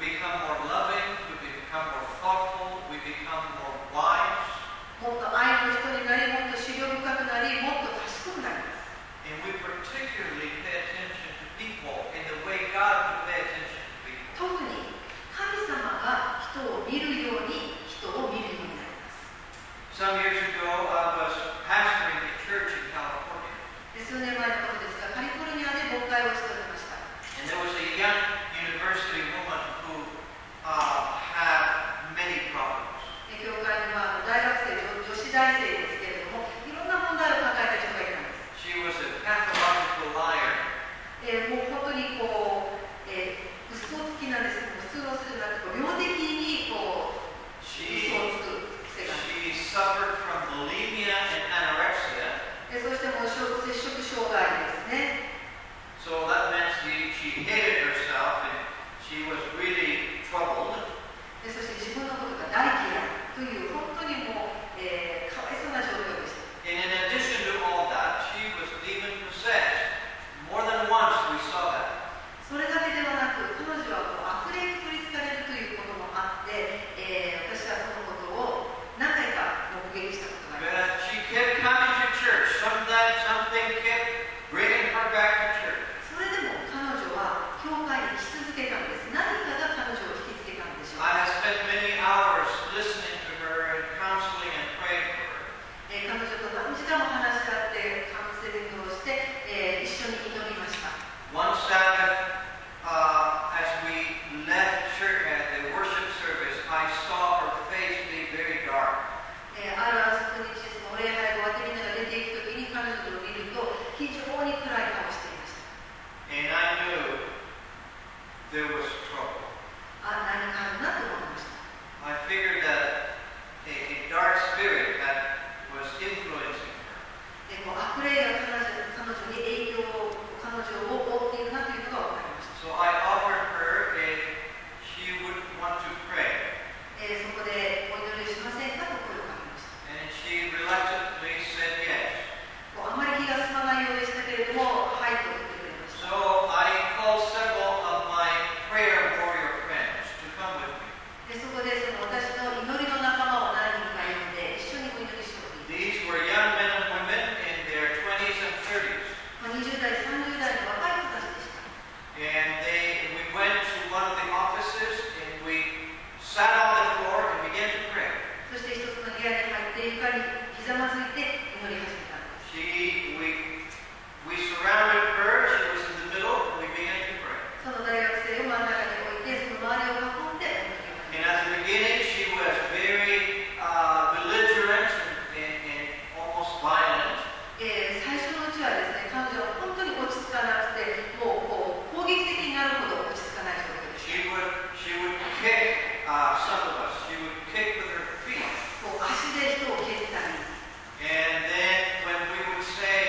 S2: become more loving, we become more thoughtful, we become more wise.
S1: もっと愛の人になり、もっと思慮深くなり、もっと賢くなります。
S2: And we particularly pay attention to people in the way God would pay attention to people.
S1: 特に神様が人を見るように人を見るようになります。
S2: Some years ago, I was pastoring a church in California.
S1: 数年前のことですが、カリフォルニアで牧会をしておりました。
S2: And there was a young university woman who had many problems.
S1: 教会には大学生、女子大生ですけれども、いろんな問題を抱えた人がいたんです。
S2: She was a pathological liar.
S1: もう本当に嘘つきなんですけども、普通の嘘じゃなくて、病的に嘘をつく癖がある。
S2: She suffered from bulimia and anorexia.
S1: そしてもう摂食障害ですね。
S2: So that meant she hated herself and she was really troubled.
S1: そして自分のことが大嫌いという本当にもう、かわいそうな状況でした。
S2: And in addition to all that, she was demon possessed. More than once we saw that.
S1: それだけではなく、彼女は悪霊に取りつかれるということもあって、私はそのことを何回か目撃したことがあります。
S2: But she kept coming to church. Something kept bringing her back to church.
S1: それでも彼女は教会に来続けたんです。何かが彼女を引きつけたんでしょう。
S2: I have spent many hours listening to her and counseling and praying for her.
S1: 彼女と何時間も話し合ってカウンセリングをして、一緒に祈りました。
S2: One Sabbath, as we left church at the worship service, I saw her face be very dark.
S1: ある朝日、その礼拝が終わってみんなが出ていくときに彼女を見ると非常に暗い顔をしていました。
S2: And I knew there was trouble.
S1: 何かあるなと思いました。
S2: I figured that a dark spirit that was influencing her.
S1: 悪霊が彼女に影響を、彼女を覆っているなというのが分かりました。
S2: So I offered her if she would want to pray.
S1: そこでお祈りしませんかと声をかけました。
S2: And she reluctantly said yes.
S1: あまり気が済まないようでしたけれども、はいと言ってくれました。
S2: So I called several of my prayer warrior friends to come with me.
S1: そこで私の祈りの仲間を何人か呼んで一緒にお祈りしようと言って。
S2: These were young men and women in their 20s and 30s.
S1: 20代、30代の若い人たちでした。
S2: And we went to one of the offices and we sat on the floor and began to pray.
S1: そして一つの部屋に入って床にひざまずいて祈り始めたんです。
S2: We surrounded her, she was in the middle, and we began to pray.
S1: その大学生を真ん中に置いて、その周りを囲んで祈り始めた。
S2: And at the beginning, she was very belligerent and almost violent.
S1: 最初のうちはですね、彼女は本当に落ち着かなくて、もう攻撃的になるほど落ち着かない状況でした。
S2: She would kick some of us. She would kick with her feet.
S1: 足で人を蹴ったり。
S2: And then when we would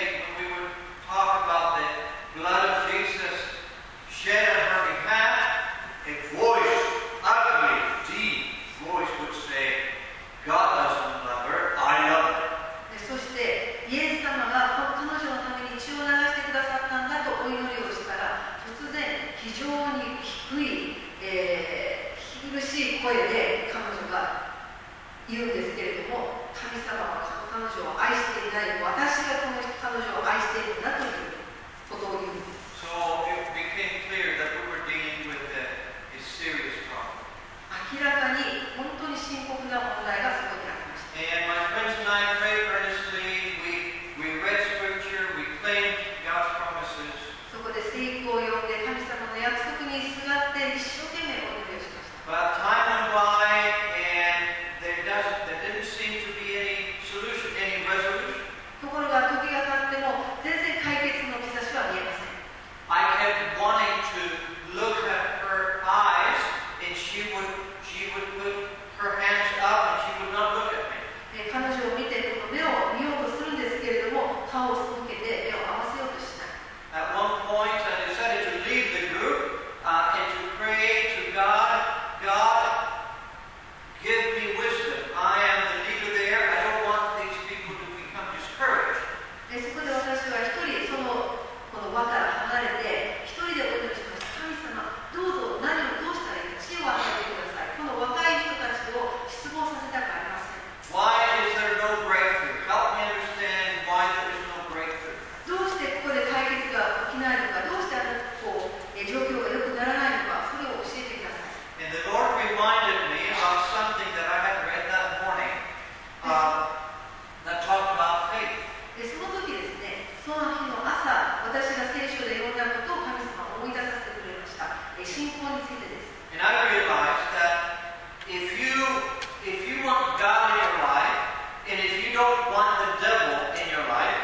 S2: talk about the blood of Jesus shed on her behalf, a voice, ugly, deep voice would say, God doesn't love her, I love her.
S1: そしてイエス様が彼女のために血を流してくださったんだとお祈りをしたら、突然非常に低い、息苦しい声で彼女が言うんですけれども、神様は彼女を愛していない、私が彼女を愛しているんだということを言うんです。
S2: So it became clear that we were dealing with a serious problem.
S1: 明らかに本当に深刻な問題がそこにありました。
S2: And my friends and I prayed earnestly. We read scripture. We claimed God's promises.
S1: そこで聖句を読んで神様の約束にすがって一生懸命お祈りをしました。
S2: But time went by and there didn't seem to be any solution, any resolution.
S1: ところが時が経っても全然解決の兆しは見えません。
S2: I kept wanting to look at her eyes, and she would don't want the devil in your life,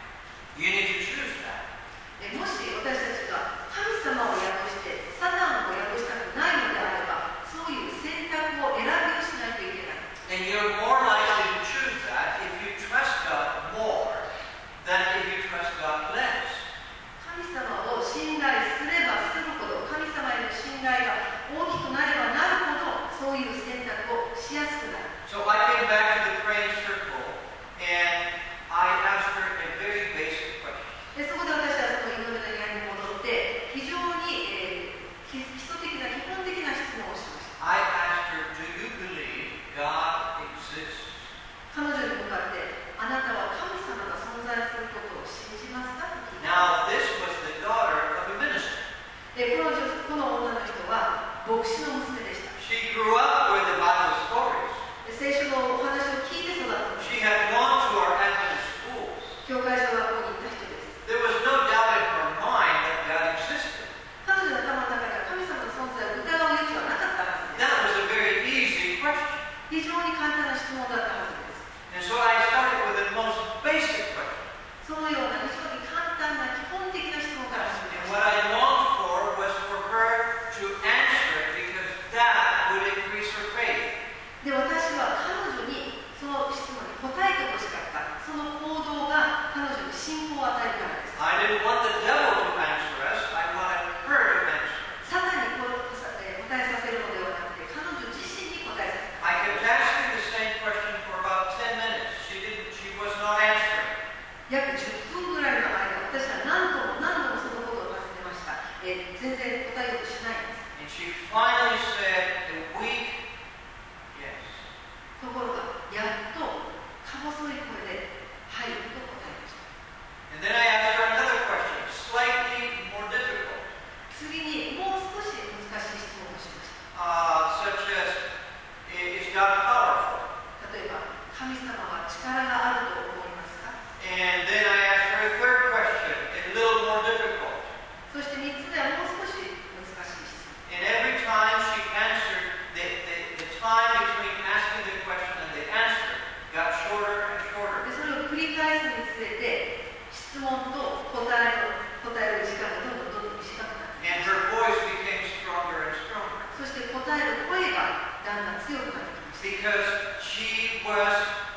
S2: you need to choose that.
S1: もし私たちが神様を宿してサタンを宿したくないのであれば、そういう選択を選びをしないといけない。
S2: And you're more likely to choose that if you trust God more than if you trust God less.
S1: 神様を信頼すればするほど、神様への信頼が大きくなればなるほど、そういう選択をしやすくなる。
S2: So I came back to the praying circle and I asked her a very basic question.
S1: でそこで私はその祈りの部屋に戻って、非常に、基礎的な、基本的な質問をしました。
S2: I asked her, do you believe God exists?
S1: 彼女に向かって、あなたは神様が存在することを信じますかと聞いた。
S2: Now, this was the daughter of a minister.
S1: この女の人は牧師の娘でした。
S2: She grew up with the Bible stories.
S1: 聖書のお話を聞いて育った。
S2: She had gone to our Adventist schools.
S1: 教会小学校に行った人です。
S2: There was no doubt in her mind that God existed.
S1: 彼女の頭の中では神様の存在を疑う余地はなかったはずです。
S2: That was a very easy question.
S1: 非常に簡単な質問だったはずです。
S2: And so I started with the most basic question.
S1: そのような非常に簡単な基本的な質問から始め
S2: And
S1: ま
S2: what
S1: した。
S2: I longed for was for her to answer it because that would increase her faith.
S1: で、私は彼女にその質問に答えてほしかった。その行動が彼女に信仰を与えるからです。
S2: I didn't want the devil to answer us. I wanted her to answer.
S1: サタンに答えさせるのではなくて、彼女自身に答えさせた。
S2: I kept asking the same question for about 10 minutes. She was not answering.
S1: 約10分ぐらいの間、私は何度もそのことを尋ねました。全然答えようとしないんです。
S2: And she finally said a weak yes.
S1: ところが、やっとか細い声で、はいと答えました。
S2: And then I asked her another question, slightly more difficult,
S1: 次にもう少し難しい質問をしました。
S2: such as, is God powerful?
S1: 例えば、神様は力があると思いますか？
S2: And then I asked her a third question, a little more difficult.
S1: そして3つ目はもう少し難しい質問。
S2: And every time she answered, the time between asking the question and the answer got shorter and shorter.
S1: でそれを繰り返すにつれて、質問と答える時間がどんどん短くなって、
S2: And her voice became stronger and stronger.
S1: そして答える声がだんだん強くなってきました。
S2: Because she was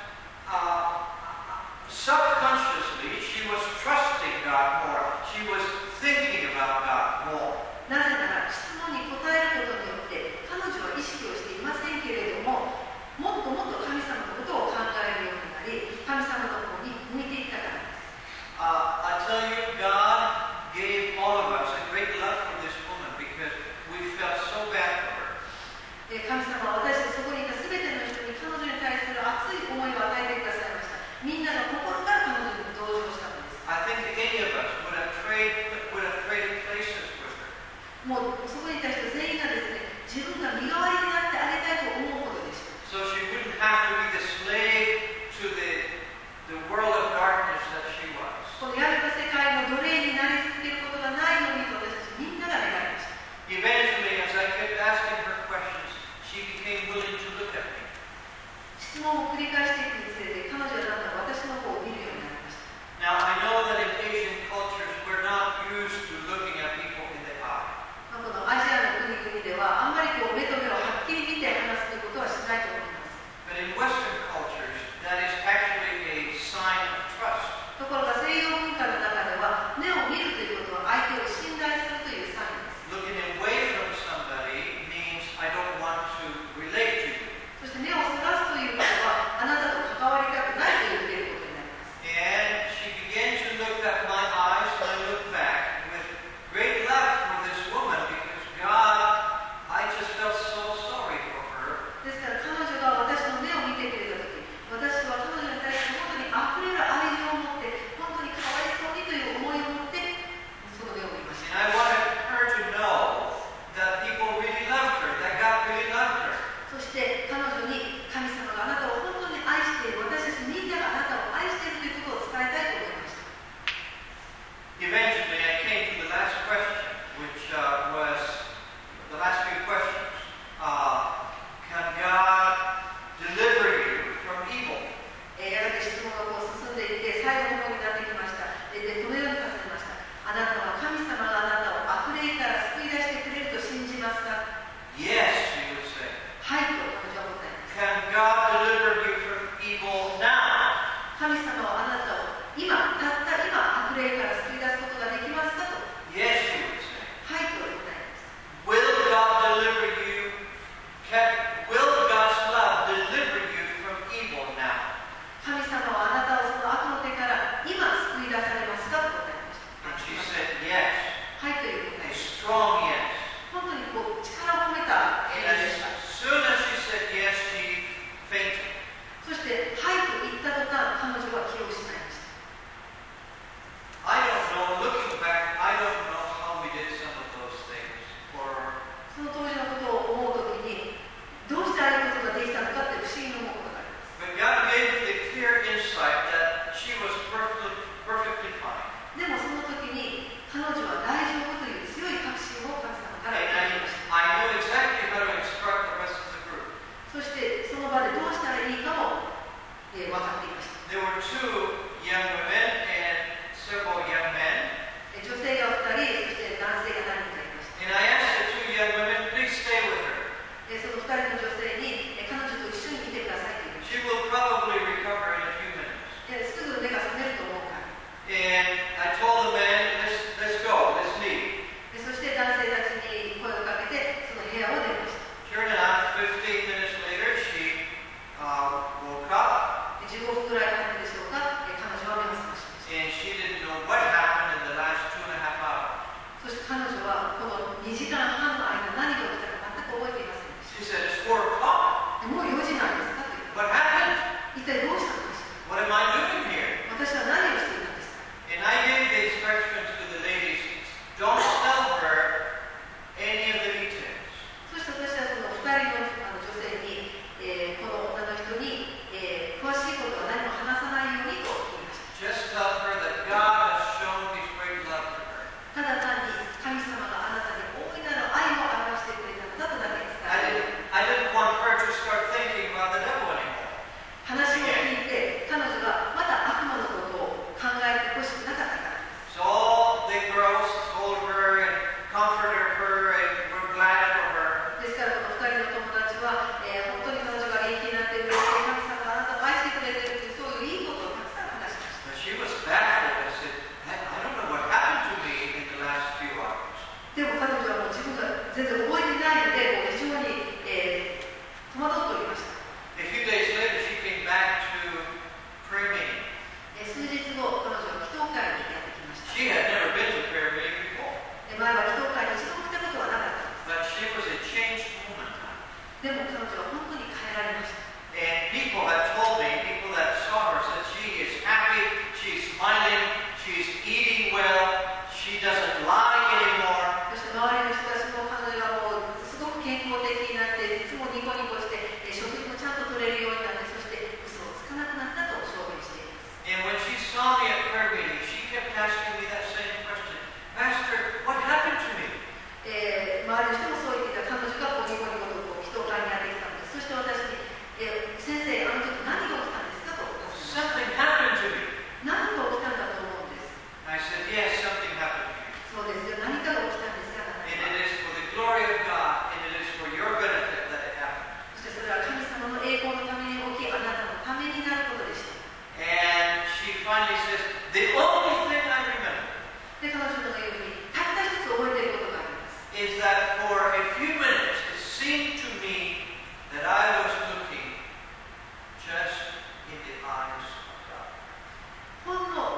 S2: subconsciously, she was trusting God more. She was thinking about God more.
S1: なぜなら質問に答えることによって彼女は意識をしていませんけれども、もっともっと神様のことを考えるようになり、神様の方に向いていったからです。
S2: I tell you, God gave all of us a great love for this woman because we felt so bad for her.
S1: 神様は私たちそこにいた全ての人に彼女に対する熱い思いを与えてくださいました。みんなが心から彼女に同情したのです。
S2: I think any of us would have traded places with her.
S1: もうそこにいた人全員がですね、自分が身代わりになってあげたいと思うほどでした。
S2: So she wouldn't have to be the slave to the world of darkness that she was.
S1: この闇の世界の奴隷になり続けることがないようにと私たちみんなが願いました。
S2: Eventually, as I kept asking her questions, she became willing to look at me.
S1: 質問を繰り返していくにつれて、彼女はだんだん私の方を見るようになりました。
S2: Now, I know that in Asian cultures, we're not used to looking at people in the eye.
S1: このアジアの国々ではあんまり目と目をはっきり見て話すということはしないと思います。
S2: But in Western cultures, that is actually a sign of trust.
S1: ところが西洋文化の中では目を見るということは相手を信頼するというサインです。
S2: Looking away from somebody means I don't want to relate to you.
S1: そして目をそらすということはあなたと関わりたくないと言っていることになります。
S2: And she began to look at my eyes, and I looked back with great love for this woman because God, I just felt so sorry for her.
S1: ですから彼女が私の目を見てくれた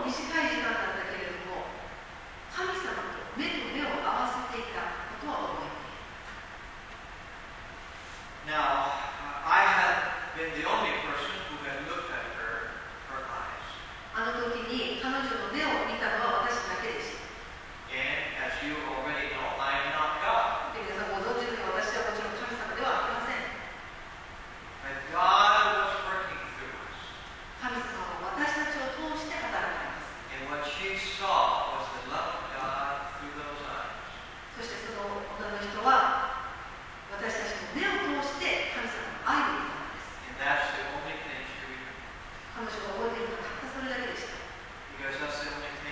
S1: 短い時間だったけれども、神様と目と目を合わせていたことは覚えている。
S2: Now, I had been the only person who had looked at her eyes.
S1: あの時に彼女の目を見たのは私だけでした。
S2: And as you already know, I am not God.
S1: で、皆さんご存知のように私はもちろん神様ではありません。
S2: But God was working through us.
S1: 神様は私たちを通して働かれます。
S2: And what she saw was the love of God through those eyes.
S1: そしてその女の人は私たちの目を通して神様の愛を見たのです。
S2: And that's the only thing she remembered.
S1: 彼女が覚えているのはたったそれだけでした。
S2: Because that's the only thing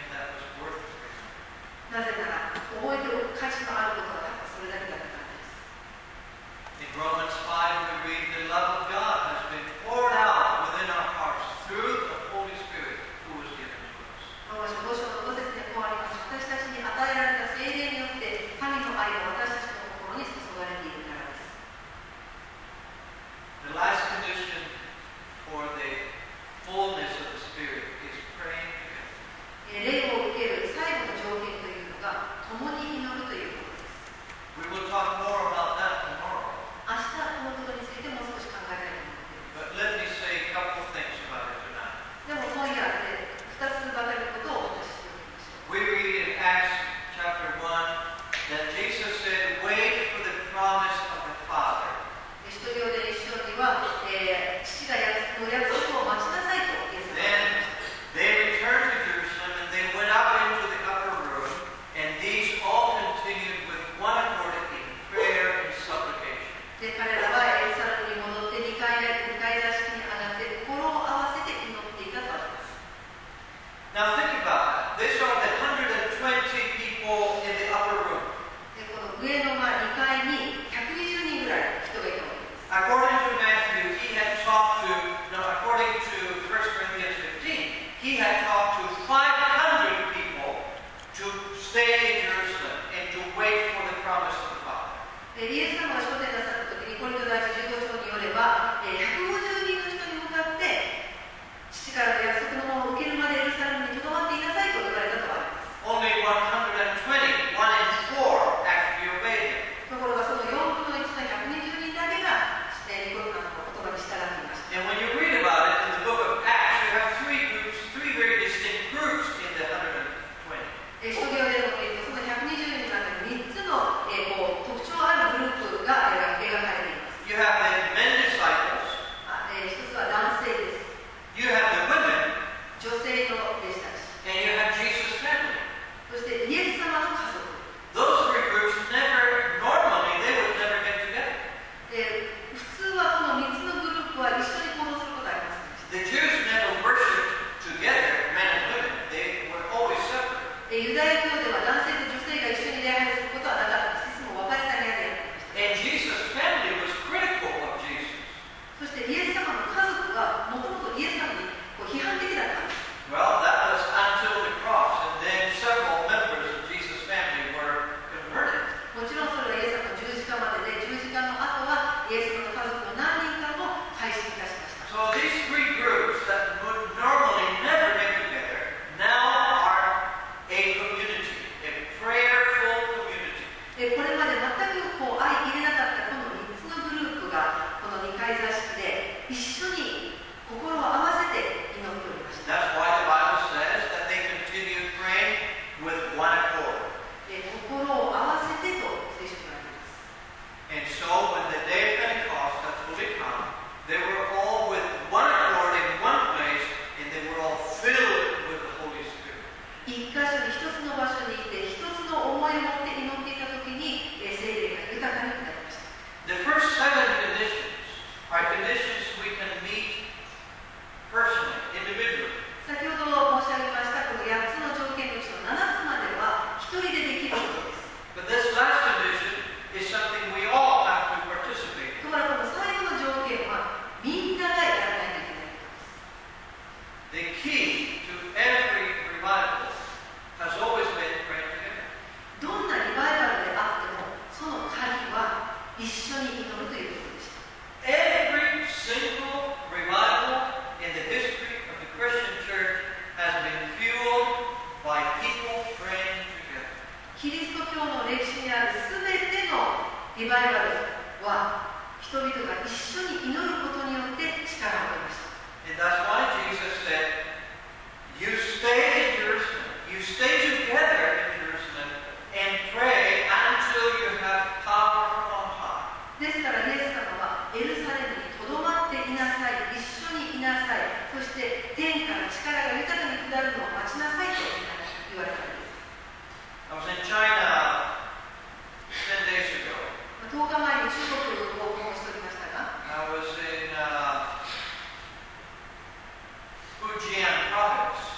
S2: Fujian province.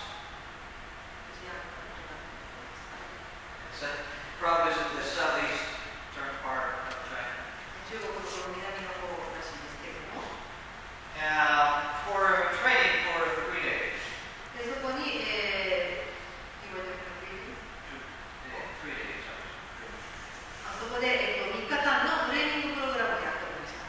S2: It's a province in the southeastern part of China.
S1: 中国のこの南の方らしいんですけれども、
S2: for training for 3 days.
S1: でそこに、
S2: 3 days.
S1: そこで、3日間のトレーニングプログラムをやっておりました。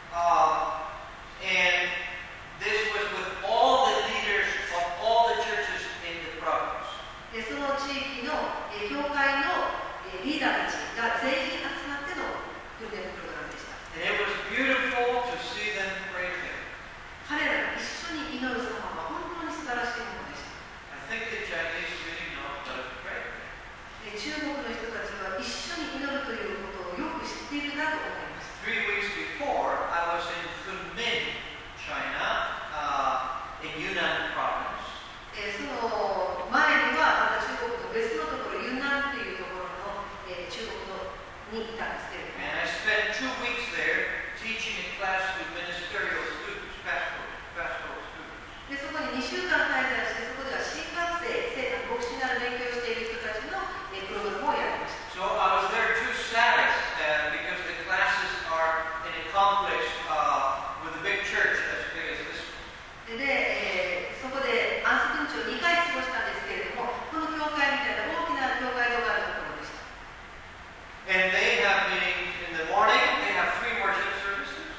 S2: And this was with all the leaders of all the churches in the province.
S1: でその地域の、教会の、リーダーたちが全員集まっての訓練プログラムでした。
S2: And it was beautiful to see them pray together.
S1: 彼らが一緒に祈る様は本当に素晴らしいものでした。
S2: I think the Chinese really know how to pray.
S1: で中国の人たちは一緒に祈るということをよく知っているなと思います。
S2: 3 weeks before, I was in Kunming, China, in Yunnan province.
S1: その前にはまた中国の別のところ、ユンナンというところの、中国にいたんですけれども、
S2: And I spent 2 weeks there teaching a class to ministerial students, pastoral students.
S1: でそこに2週間滞在して、そこでは新学生、牧師になる勉強をしている人たちの、プログラムをやりました。
S2: So I was there 2 Saturdays because the classes are in a complex with a big church as big as this one.
S1: で、そこで安息日を2回過ごしたんですけれども、この教会みたいな大きな教会堂があるところでした。
S2: And they have meetings in the morning, they have 3 worship services.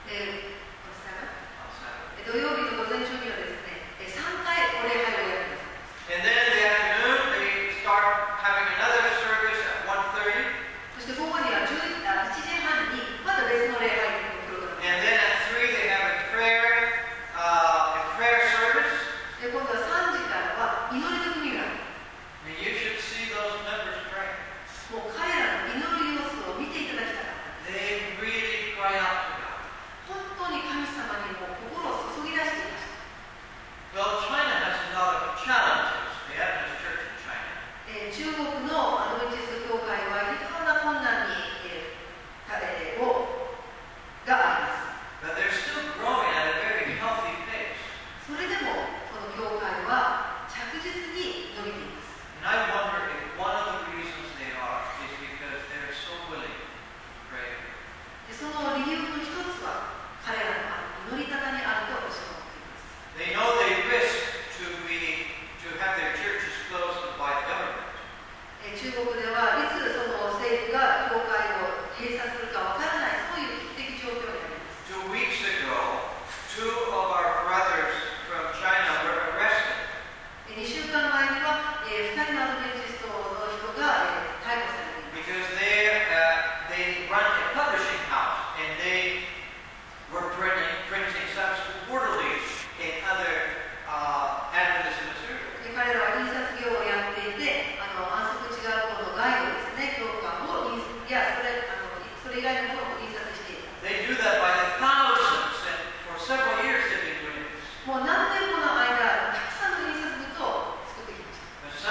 S1: 土曜日の午前中にはですね、3回お礼拝をやります。
S2: And then in the afternoon, they start having another service at 1:30.
S1: そして午後には1時半にまた別の礼拝のプログラム。
S2: And then at 3, they have a prayer service.
S1: で今度は3時からは祈りの組がある。
S2: And you should see those members pray.
S1: もう彼らの祈る様子を見ていただきたかった。
S2: They really cry out to God.
S1: 本当に神様にも心を注ぎ出していました。
S2: Well, China has a lot of challenges. The Adventist Church in China.
S1: 中国のアドベンチスト教会はいろんな困難に、があります。
S2: But they're still growing at a very healthy pace.
S1: それでもこの教会は着実に伸びています。
S2: And I wonder if one of the reasons they are is because they're so willing to pray.
S1: でその理由の一つは彼らの祈り方にあると私は思っています。
S2: They know they risk to have their churches closed by the government.
S1: 中国ではいつその政府が教会を閉鎖するかわからない、そういう危機的状況にあります。
S2: 2 weeks ago, 2 of our brothers from China were arrested.
S1: 2週間前には、2人のアドベンチストの人が、逮捕されています。
S2: Because they run a publishing house and they were printing such quarterlies in other Adventist material.
S1: で彼らは印刷業をやっていて、安息地学校の概要ですね、教科をそれ以外のものを印刷していた。
S2: They do that by the thousands, and for several years they've been doing this.
S1: もう何年もの間、たくさんの印刷物を作ってきました。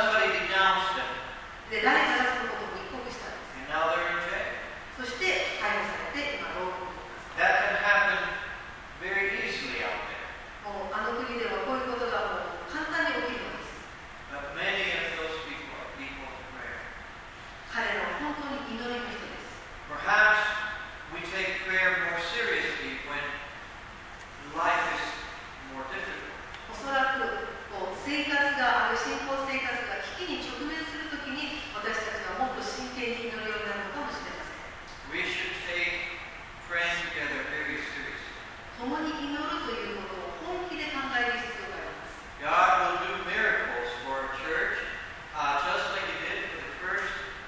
S2: But somebody denounced them,
S1: で、誰かがそのことを密告したんです。
S2: and now they're in jail.
S1: そして逮捕されて、今、牢獄にいます。
S2: That can happen very easily out there.
S1: もう国ではこういうことがもう簡単に起きるのです。
S2: But many of those people are people of prayer.
S1: 彼らは本当に祈りの人です。
S2: Perhaps we take prayer more seriously when life is more difficult.
S1: おそらく生活が信仰生活が危機に直面するときに私たちはもっと真剣に祈るようになるのかもしれません。
S2: We should take praying together very seriously.
S1: 共に祈るということを本気で考える必要があります。
S2: God will do miracles for a church, just like He did for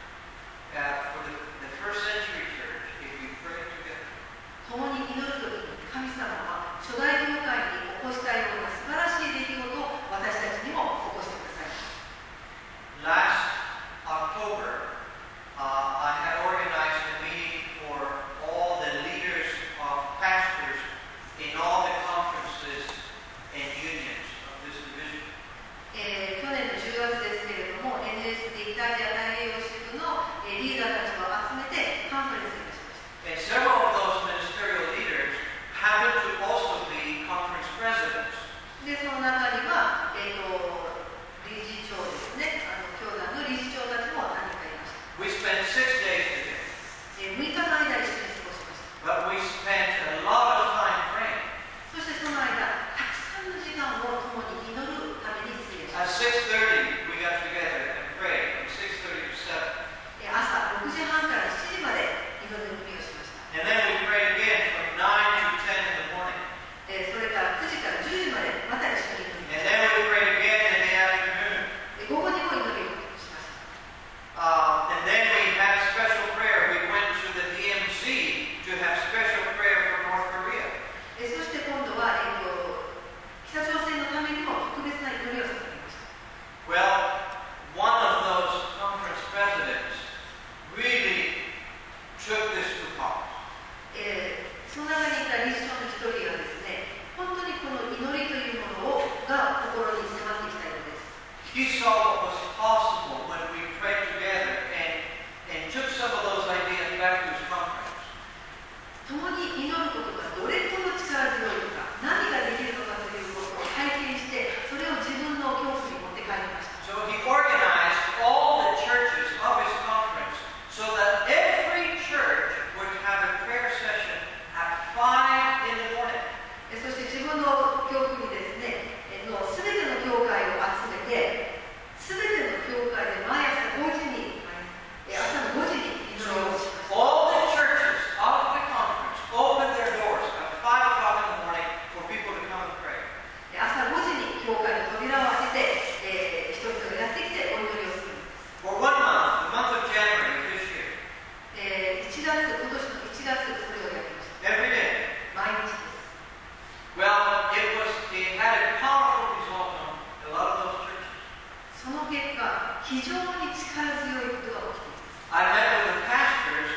S2: the first century church, if we pray together.
S1: 共に祈るときに神様は初代教会に起こしたような素晴らしい出来事を私たちにも起こしてください。
S2: Last October, I had organized a meeting for all the leaders of pastors in all the conferences and unions of this division.
S1: 去年の10月ですけれども、NSD イタリア太平洋支部のリーダーたちを集めてカンファレンスをいたしました。
S2: And several of those ministerial leaders happen to also be conference presidents.
S1: で、その中には理事長ですね、教団の理事長たちも何人かいました。
S2: We spent 6 days together.
S1: 6日の間一緒に過ごしました。
S2: But we spent a lot of time praying.
S1: そしてその間、たくさんの時間を共に祈るために費やしま
S2: At
S1: した。
S2: 6:30, we got together and prayed from 6:30 to 7.
S1: 朝6時半から7時まで祈りの組をしました。
S2: And then we prayed again from 9 to 10 in the morning.
S1: それから9時から10時までまた一緒に祈りま
S2: And
S1: した。
S2: then we prayed again in the afternoon.
S1: 午後にも祈りをしました。
S2: And then we had a special prayer. We went to the DMZ to have special prayer for North Korea.
S1: そして今度は、北朝鮮のためにも特別な祈りを捧げました。
S2: Well, one of those conference presidents really took this to heart.
S1: その中にいた理事長の一人がですね、本当にこの祈りというものが心に迫ってきたようです。
S2: He saw what was possible when we prayed together and took some of those ideas back to his conference.
S1: 共に祈ることがどれほど力強いのか、何ができるのかということを体験して、それを自分の教室に持って帰りました。
S2: So he organized all the churches of his conference so that every church would have a prayer session at 5 in the morning.
S1: そして自分の教区にですね、すべての教会を集めて、すべての教会で毎朝5時に、朝の5時に祈りをしました。
S2: All the churches of the conference opened their doors at 5 o'clock in the morning for people to come and pray.
S1: 朝5時に教会の扉を開けて、人々がやってきてお祈りをする。
S2: For 1 month, the month of January of this year,
S1: 今年の1月、それをやりました。
S2: every day.
S1: 毎日です。
S2: Well, it had a powerful result on a lot of those churches.
S1: その結果、非常に力強いことが起きています。
S2: I met with the pastors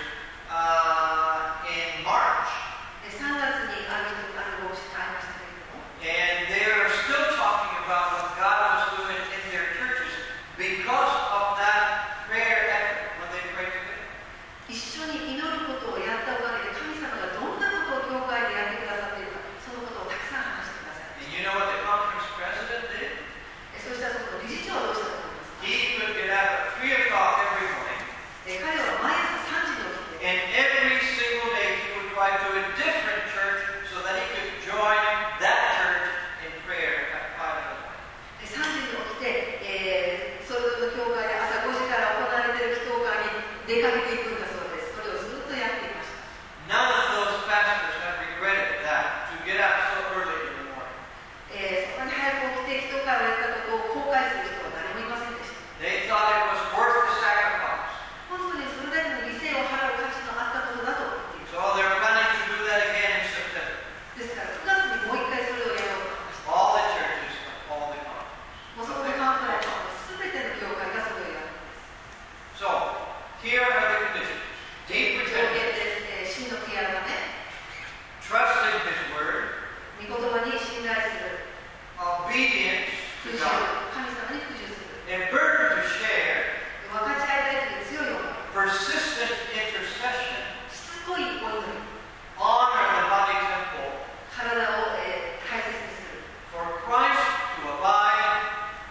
S2: in March,
S1: 3月にある牧師と会いましたけれども、
S2: and they are still talking about what God was doing in their churches because of that prayer effort when they prayed together.
S1: 一緒に祈ることをやったおかげで神様がどんなことを教会でやってくださっているか、そのことをたくさん話してください。
S2: And you know what the conference president did?
S1: そうしたその理事長はどうしたと思いますか？
S2: He could get up at 3 o'clock every morning,
S1: 彼は毎朝3時に起きて、
S2: and every single day he would drive to a different church so that he could join that church in prayer at 5 in the morning.
S1: 3時に起きて、それぞれの教会で朝5時から行われている祈祷会に出かけていくんだそうです。それをずっとやっていました。
S2: None of those pastors have regretted that, to get up so early in the morning.
S1: そんなに早く起きて祈祷会をやったことを後悔する人は誰もいませんでした。
S2: They thought it was worth the sacrifice.
S1: 本当にそれだけの犠牲を払う価値のあったことだと言っています。
S2: So they're planning to do that again in September.
S1: ですから9月にもう一回それをやろうと思いました。
S2: All the churches of all the conferences.
S1: もうそこのカンファレンスのすべての教会がそれをやるんです。
S2: So, here are the conditions. Deep
S1: 条
S2: repentance,
S1: 件です。真の悔い改め、
S2: trust in His Word,
S1: 御言葉に信頼する、
S2: obedience
S1: 服
S2: to
S1: 従、
S2: God,
S1: 神様に服従する、
S2: and burden to share,
S1: 分かち合いたいという強い思い、
S2: persistent intercession,
S1: しつこいお祈り、
S2: honor the body temple,
S1: 体を、大切にする、
S2: for Christ to abide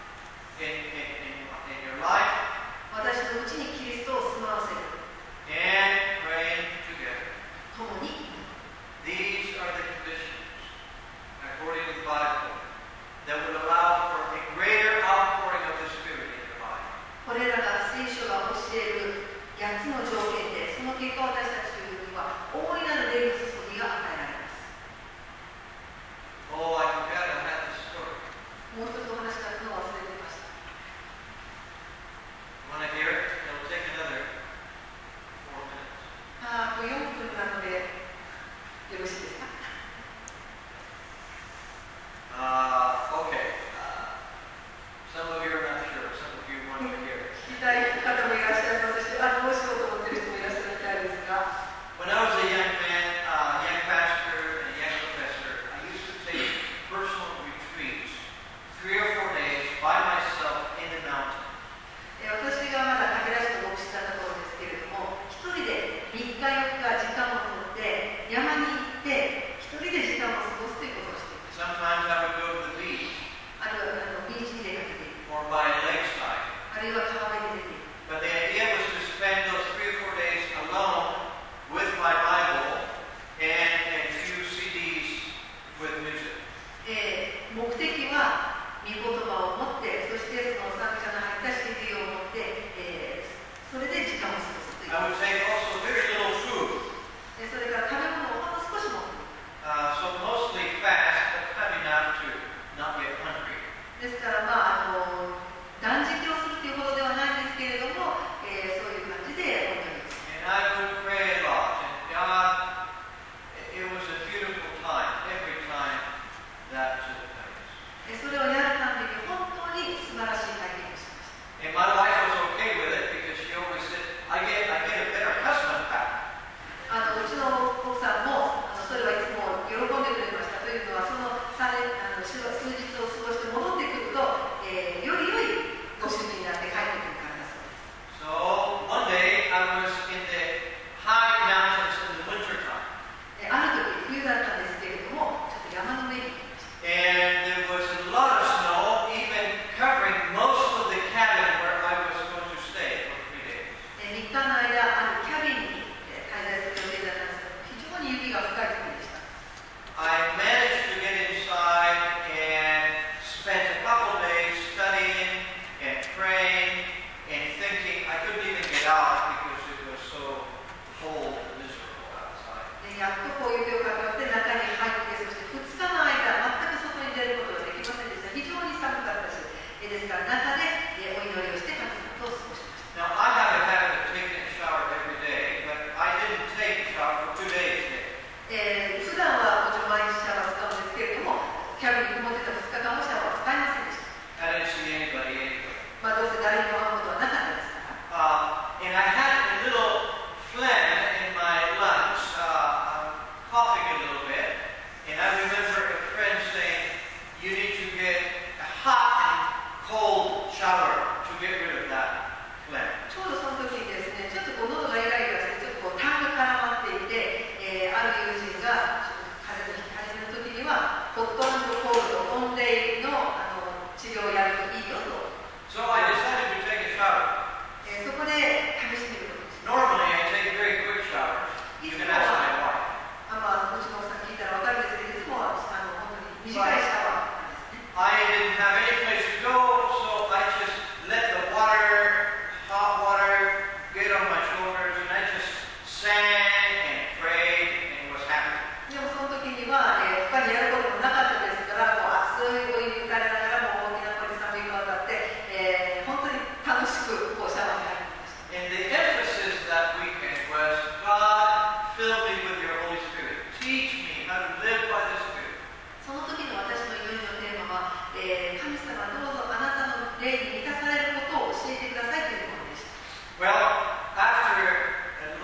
S2: in your life,
S1: 私のうちにキリストを住まわせる、
S2: and praying together.
S1: 共に祈る。
S2: These are the conditions, according to the Bible, that would allow for a greater outpouring of the Spirit in your life.
S1: これらが聖書が教える8つの条件で、その結果私たちというには大いなる霊の注ぎが与えられます。
S2: Oh, I forgot I had this story.
S1: もう一つお話があるのを忘れてました。
S2: Want to hear it? It'll take another 4 minutes.
S1: あと4分なのでよろしいですか？
S2: Okay.
S1: 御言葉を持って、そしてその賛美歌の入った CD を持って、それで時間を過ごすという。
S2: I would take also very little food.
S1: それから食べ物をほんの少し持っている。
S2: So mostly fast, but have enough to not get hungry.
S1: ですから断食をするというほどではないんですけれども、そういう感じでお祈りをする。
S2: And I would pray a lot. And God, it was a beautiful time every time that took place.
S1: それをやるたびに本当に素晴らしい体験をしました。
S2: And my wife was okay with it because she always said, I get a better husband back.
S1: うちの奥さんもそれはいつも喜んでくれました。というのはその数日を過ごして戻ってくると、より良いご主人になって帰ってくるからだそうです。
S2: So one day I was in the high mountains in the winter time.
S1: ある時冬だったんですけれども、ちょっと山の上に行きました。
S2: And there was a lot of snow, even covering most of the cabin where I was going to stay for 3 days.
S1: 3日の間、あるキャビンに滞在する予定だったんですけど、非常に雪が深い時でした。
S2: I managed to get inside and spent a couple of days studying and praying and thinking. I couldn't even get out because it was so cold and miserable outside.
S1: やっとこう雪をかかって中に入って、そして2日の間、全く外に出ることができませんでした。非常に寒かったし、ですから中でお祈りをして神様と過ごしました。
S2: Now, I have a habit of taking a shower every day, but I didn't take a shower for 2 days.
S1: 普段はもちろん毎日シャワーを使うんですけれども、キャビンにこもってた2日間もシャワーを使いませんでした。
S2: I didn't see anybody anyway.
S1: どうせ誰にも会うことはなかったですから。
S2: And I had a little phlegm in my lungs, coughing a little bit. And I remember a friend saying, you need to get a hot and cold shower to get rid of that phlegm.
S1: ちょうどその時にですね、ちょっと喉がイライラして、ちょっと痰が絡まっていて、ある友人が風邪のひき始めの時には、ホット&コールド、温冷の治療をやるといいよと。
S2: So I decided to take a shower.
S1: そこで試してみることです。
S2: Normally I take very quick showers. You can ask my wife.
S1: うちの奥さん聞いたら分かるんですけど、いつも本当に短いシャワーなんですね。
S2: I didn't have any place to go, so I just let the hot water, get on my shoulders, and I just sang and prayed and was happy.
S1: でもその時には、他にやることもなかったですから、熱いお湯に浮かれながら、大きな声で賛美歌を歌って、本当に楽しくシャワーに入っていました。
S2: And the emphasis that weekend was, God, fill me with your Holy Spirit. Teach me how to live by the Spirit.
S1: その時の私の祈りのテーマは、神様どうぞあなたの霊に満たされることを教えてくださいというものでした。
S2: Well, after a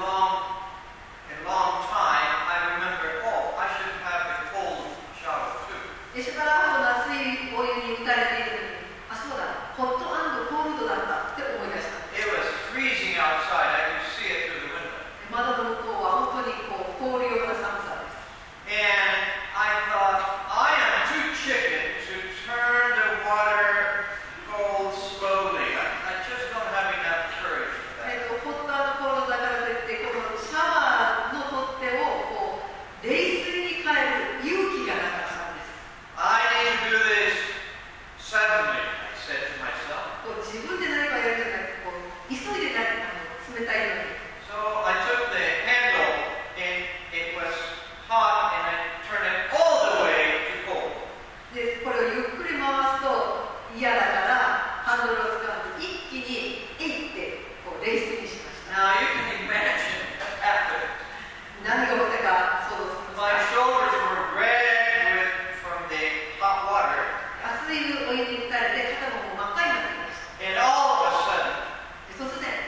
S2: long time, I remember, I should have a cold shower too.
S1: しばらく熱いお湯に浮かれているのに、そうだ、ホット&コールドだったって思い出した。
S2: It was freezing outside. I could see it through the window.
S1: 窓の向こうは本当に凍るような寒さです。
S2: And I thought, I am too chicken to turn the water cold slowly. I just don't have enough courage for that.
S1: ホット&コールドだからといって、このシャワーの取っ手を冷水に変える勇気がなかったんです。
S2: I need to do this suddenly, I said to myself.
S1: 自分で何かやるんじゃなくて、急いで冷たいのに。
S2: So I took the handle and it was hot and I turned it all the way to cold.
S1: で、これをゆっくり回すと嫌だからハンドルを使うんで、一気にって冷水にしました。
S2: Now you can imagine what happened.
S1: 何が起きたか想像するんですか。
S2: My shoulders were red from the hot water.
S1: 熱いお湯に打たれて肩も真っ赤になっていました。
S2: And all of a sudden,
S1: 突然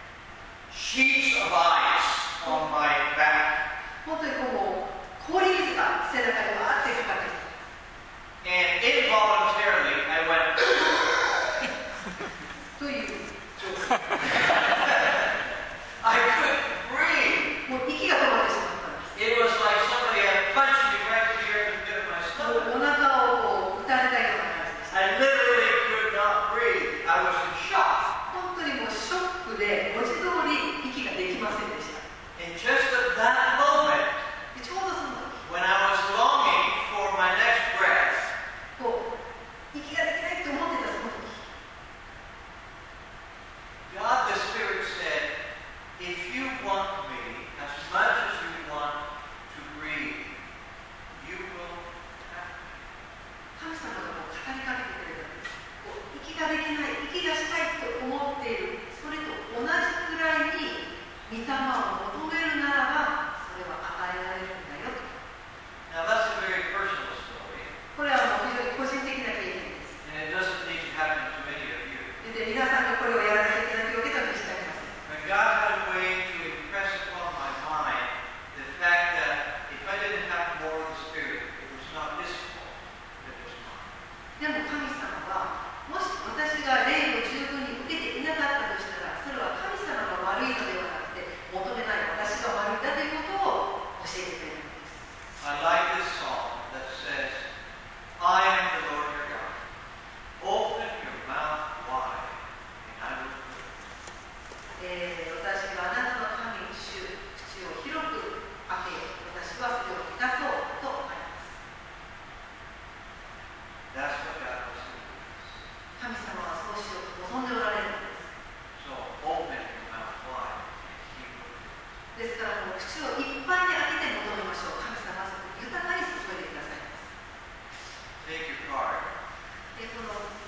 S2: sheets of ice on my back.
S1: 本当に氷水が背中にわーってかかってきた。
S2: And involuntarily, I went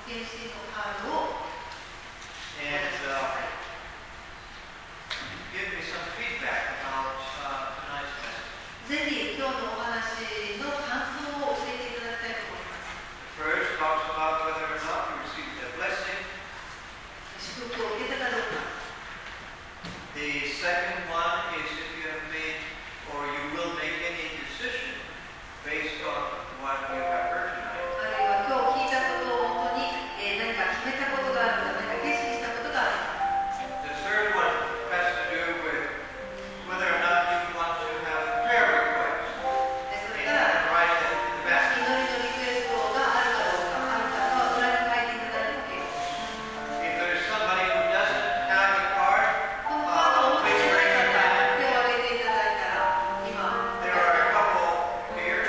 S1: 検診のカードを
S2: and give me some feedback about tonight's message.
S1: ぜひ今日のお話の感想を教えていただきたいと思います。
S2: First talks about whether or not you received a blessing.
S1: 祝福を受けたかどうか。
S2: The second one is if you have made or you will make any decision based on what you have heard tonight.
S1: あるいは今日聞いたことをもとに、何か決めたことがあるか、何か決心したことがあるか。
S2: The third one has to do with whether or not you want to have prayer requests.
S1: それ
S2: And
S1: から
S2: write it in the back.
S1: 祈りのリクエストがあるかどうか、あるかは裏に書いていただいても結構です。
S2: If there's somebody who doesn't have a card,
S1: このカードを持っていない方、手を挙げていただいたら、今、
S2: there are a couple here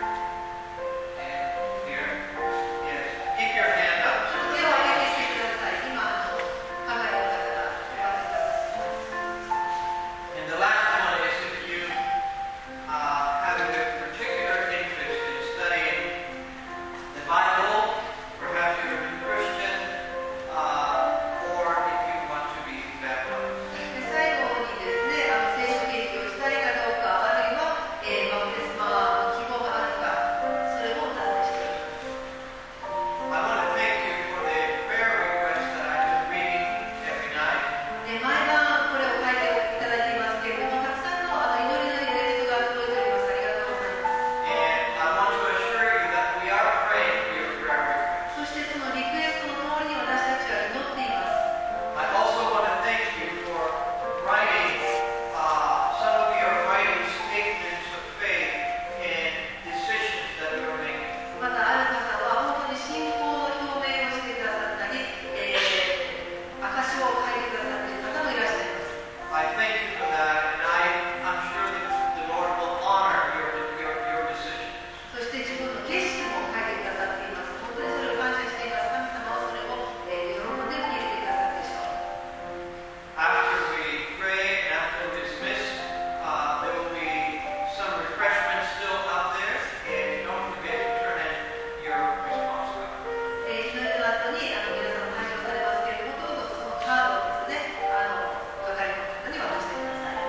S2: and here. Yes. Keep your hand up.
S1: 手を挙げてきてください。今、考えの方がお待ちください。
S2: And the last one is if you have a particular interest in studying the Bible, perhaps you're a Christian, or if you want to be baptized.
S1: で最後にですね、聖書研究をしたいかどうか、あるいは、バプテスマの希望があるか、それをお尋ねしています。
S2: I want to thank you for the prayer requests that I've been reading every night.
S1: で毎晩これを書いていただいていますけれども、たくさんの祈りのリクエストが届いております。ありがとうございます。
S2: And I want to assure you that we are praying for your prayer requests.
S1: そしてそのリクエストの通りに私たちは祈っています。
S2: I also want to thank you for writing, some of you are writing statements of faith in decisions that you're making.
S1: またある方は本当に信仰の表明をしてくださったり、証を書いてくださっている方もいらっしゃいます。
S2: I thank you for that, and I'm sure that the Lord will honor your decision.
S1: そして自分の決心も書いてくださっています。本当にそれを感謝しています。神様はそれを、喜んで受け入れてくださるでしょう。
S2: After we pray and after we dismiss, there will be some refreshments still out there, and don't forget to turn in your response card.
S1: 祈りの後に皆さんも退場されますけれども、どうぞそのカードをですね、係の方に渡してください。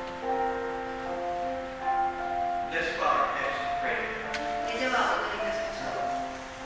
S2: Let's bow our heads and pray.
S1: ではお祈りいたしましょう。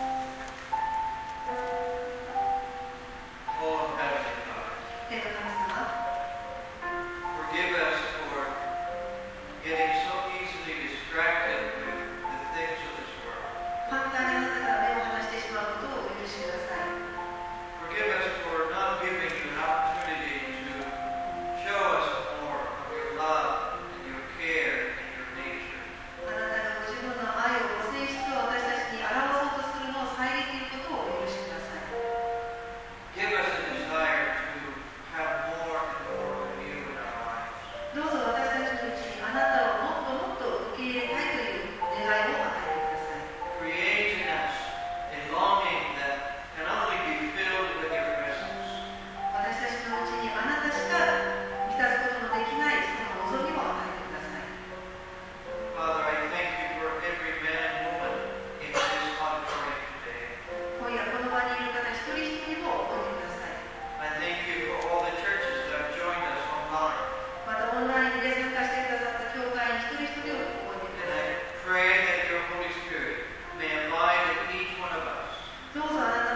S2: Oh, Heavenly Father,
S1: 天の神様、
S2: forgive us for getting so easily distracted with the things of this world.
S1: 簡単にあなたから目を離してしまうことをお許しください。
S2: Forgive us for not giving you an opportunity to show us more of your love and your care and your nature.
S1: あなたがご自分の愛を、ご性質を私たちに表そうとするのを遮っていることをお許しください。
S2: Give us a desire to have more and more of you in our lives.
S1: どうぞ私たちのうちにあなたをもっともっと受け入れたいという願いを与えてください。
S2: Create in us a longing that can only be filled with your presence.
S1: 私たちのうちにあなたしか満たすことのできないその望みを与えてください。
S2: Father, I thank you for every man and woman in this auditorium today.
S1: 今夜この場にいる方一人一人を覚えてください。
S2: I thank you for all the churches that have joined us online.
S1: またオンラインで参加してくださった教会員一人一人を覚えてく
S2: And
S1: ださい。
S2: I pray that your Holy Spirit may abide in each one of us.
S1: どうぞあなた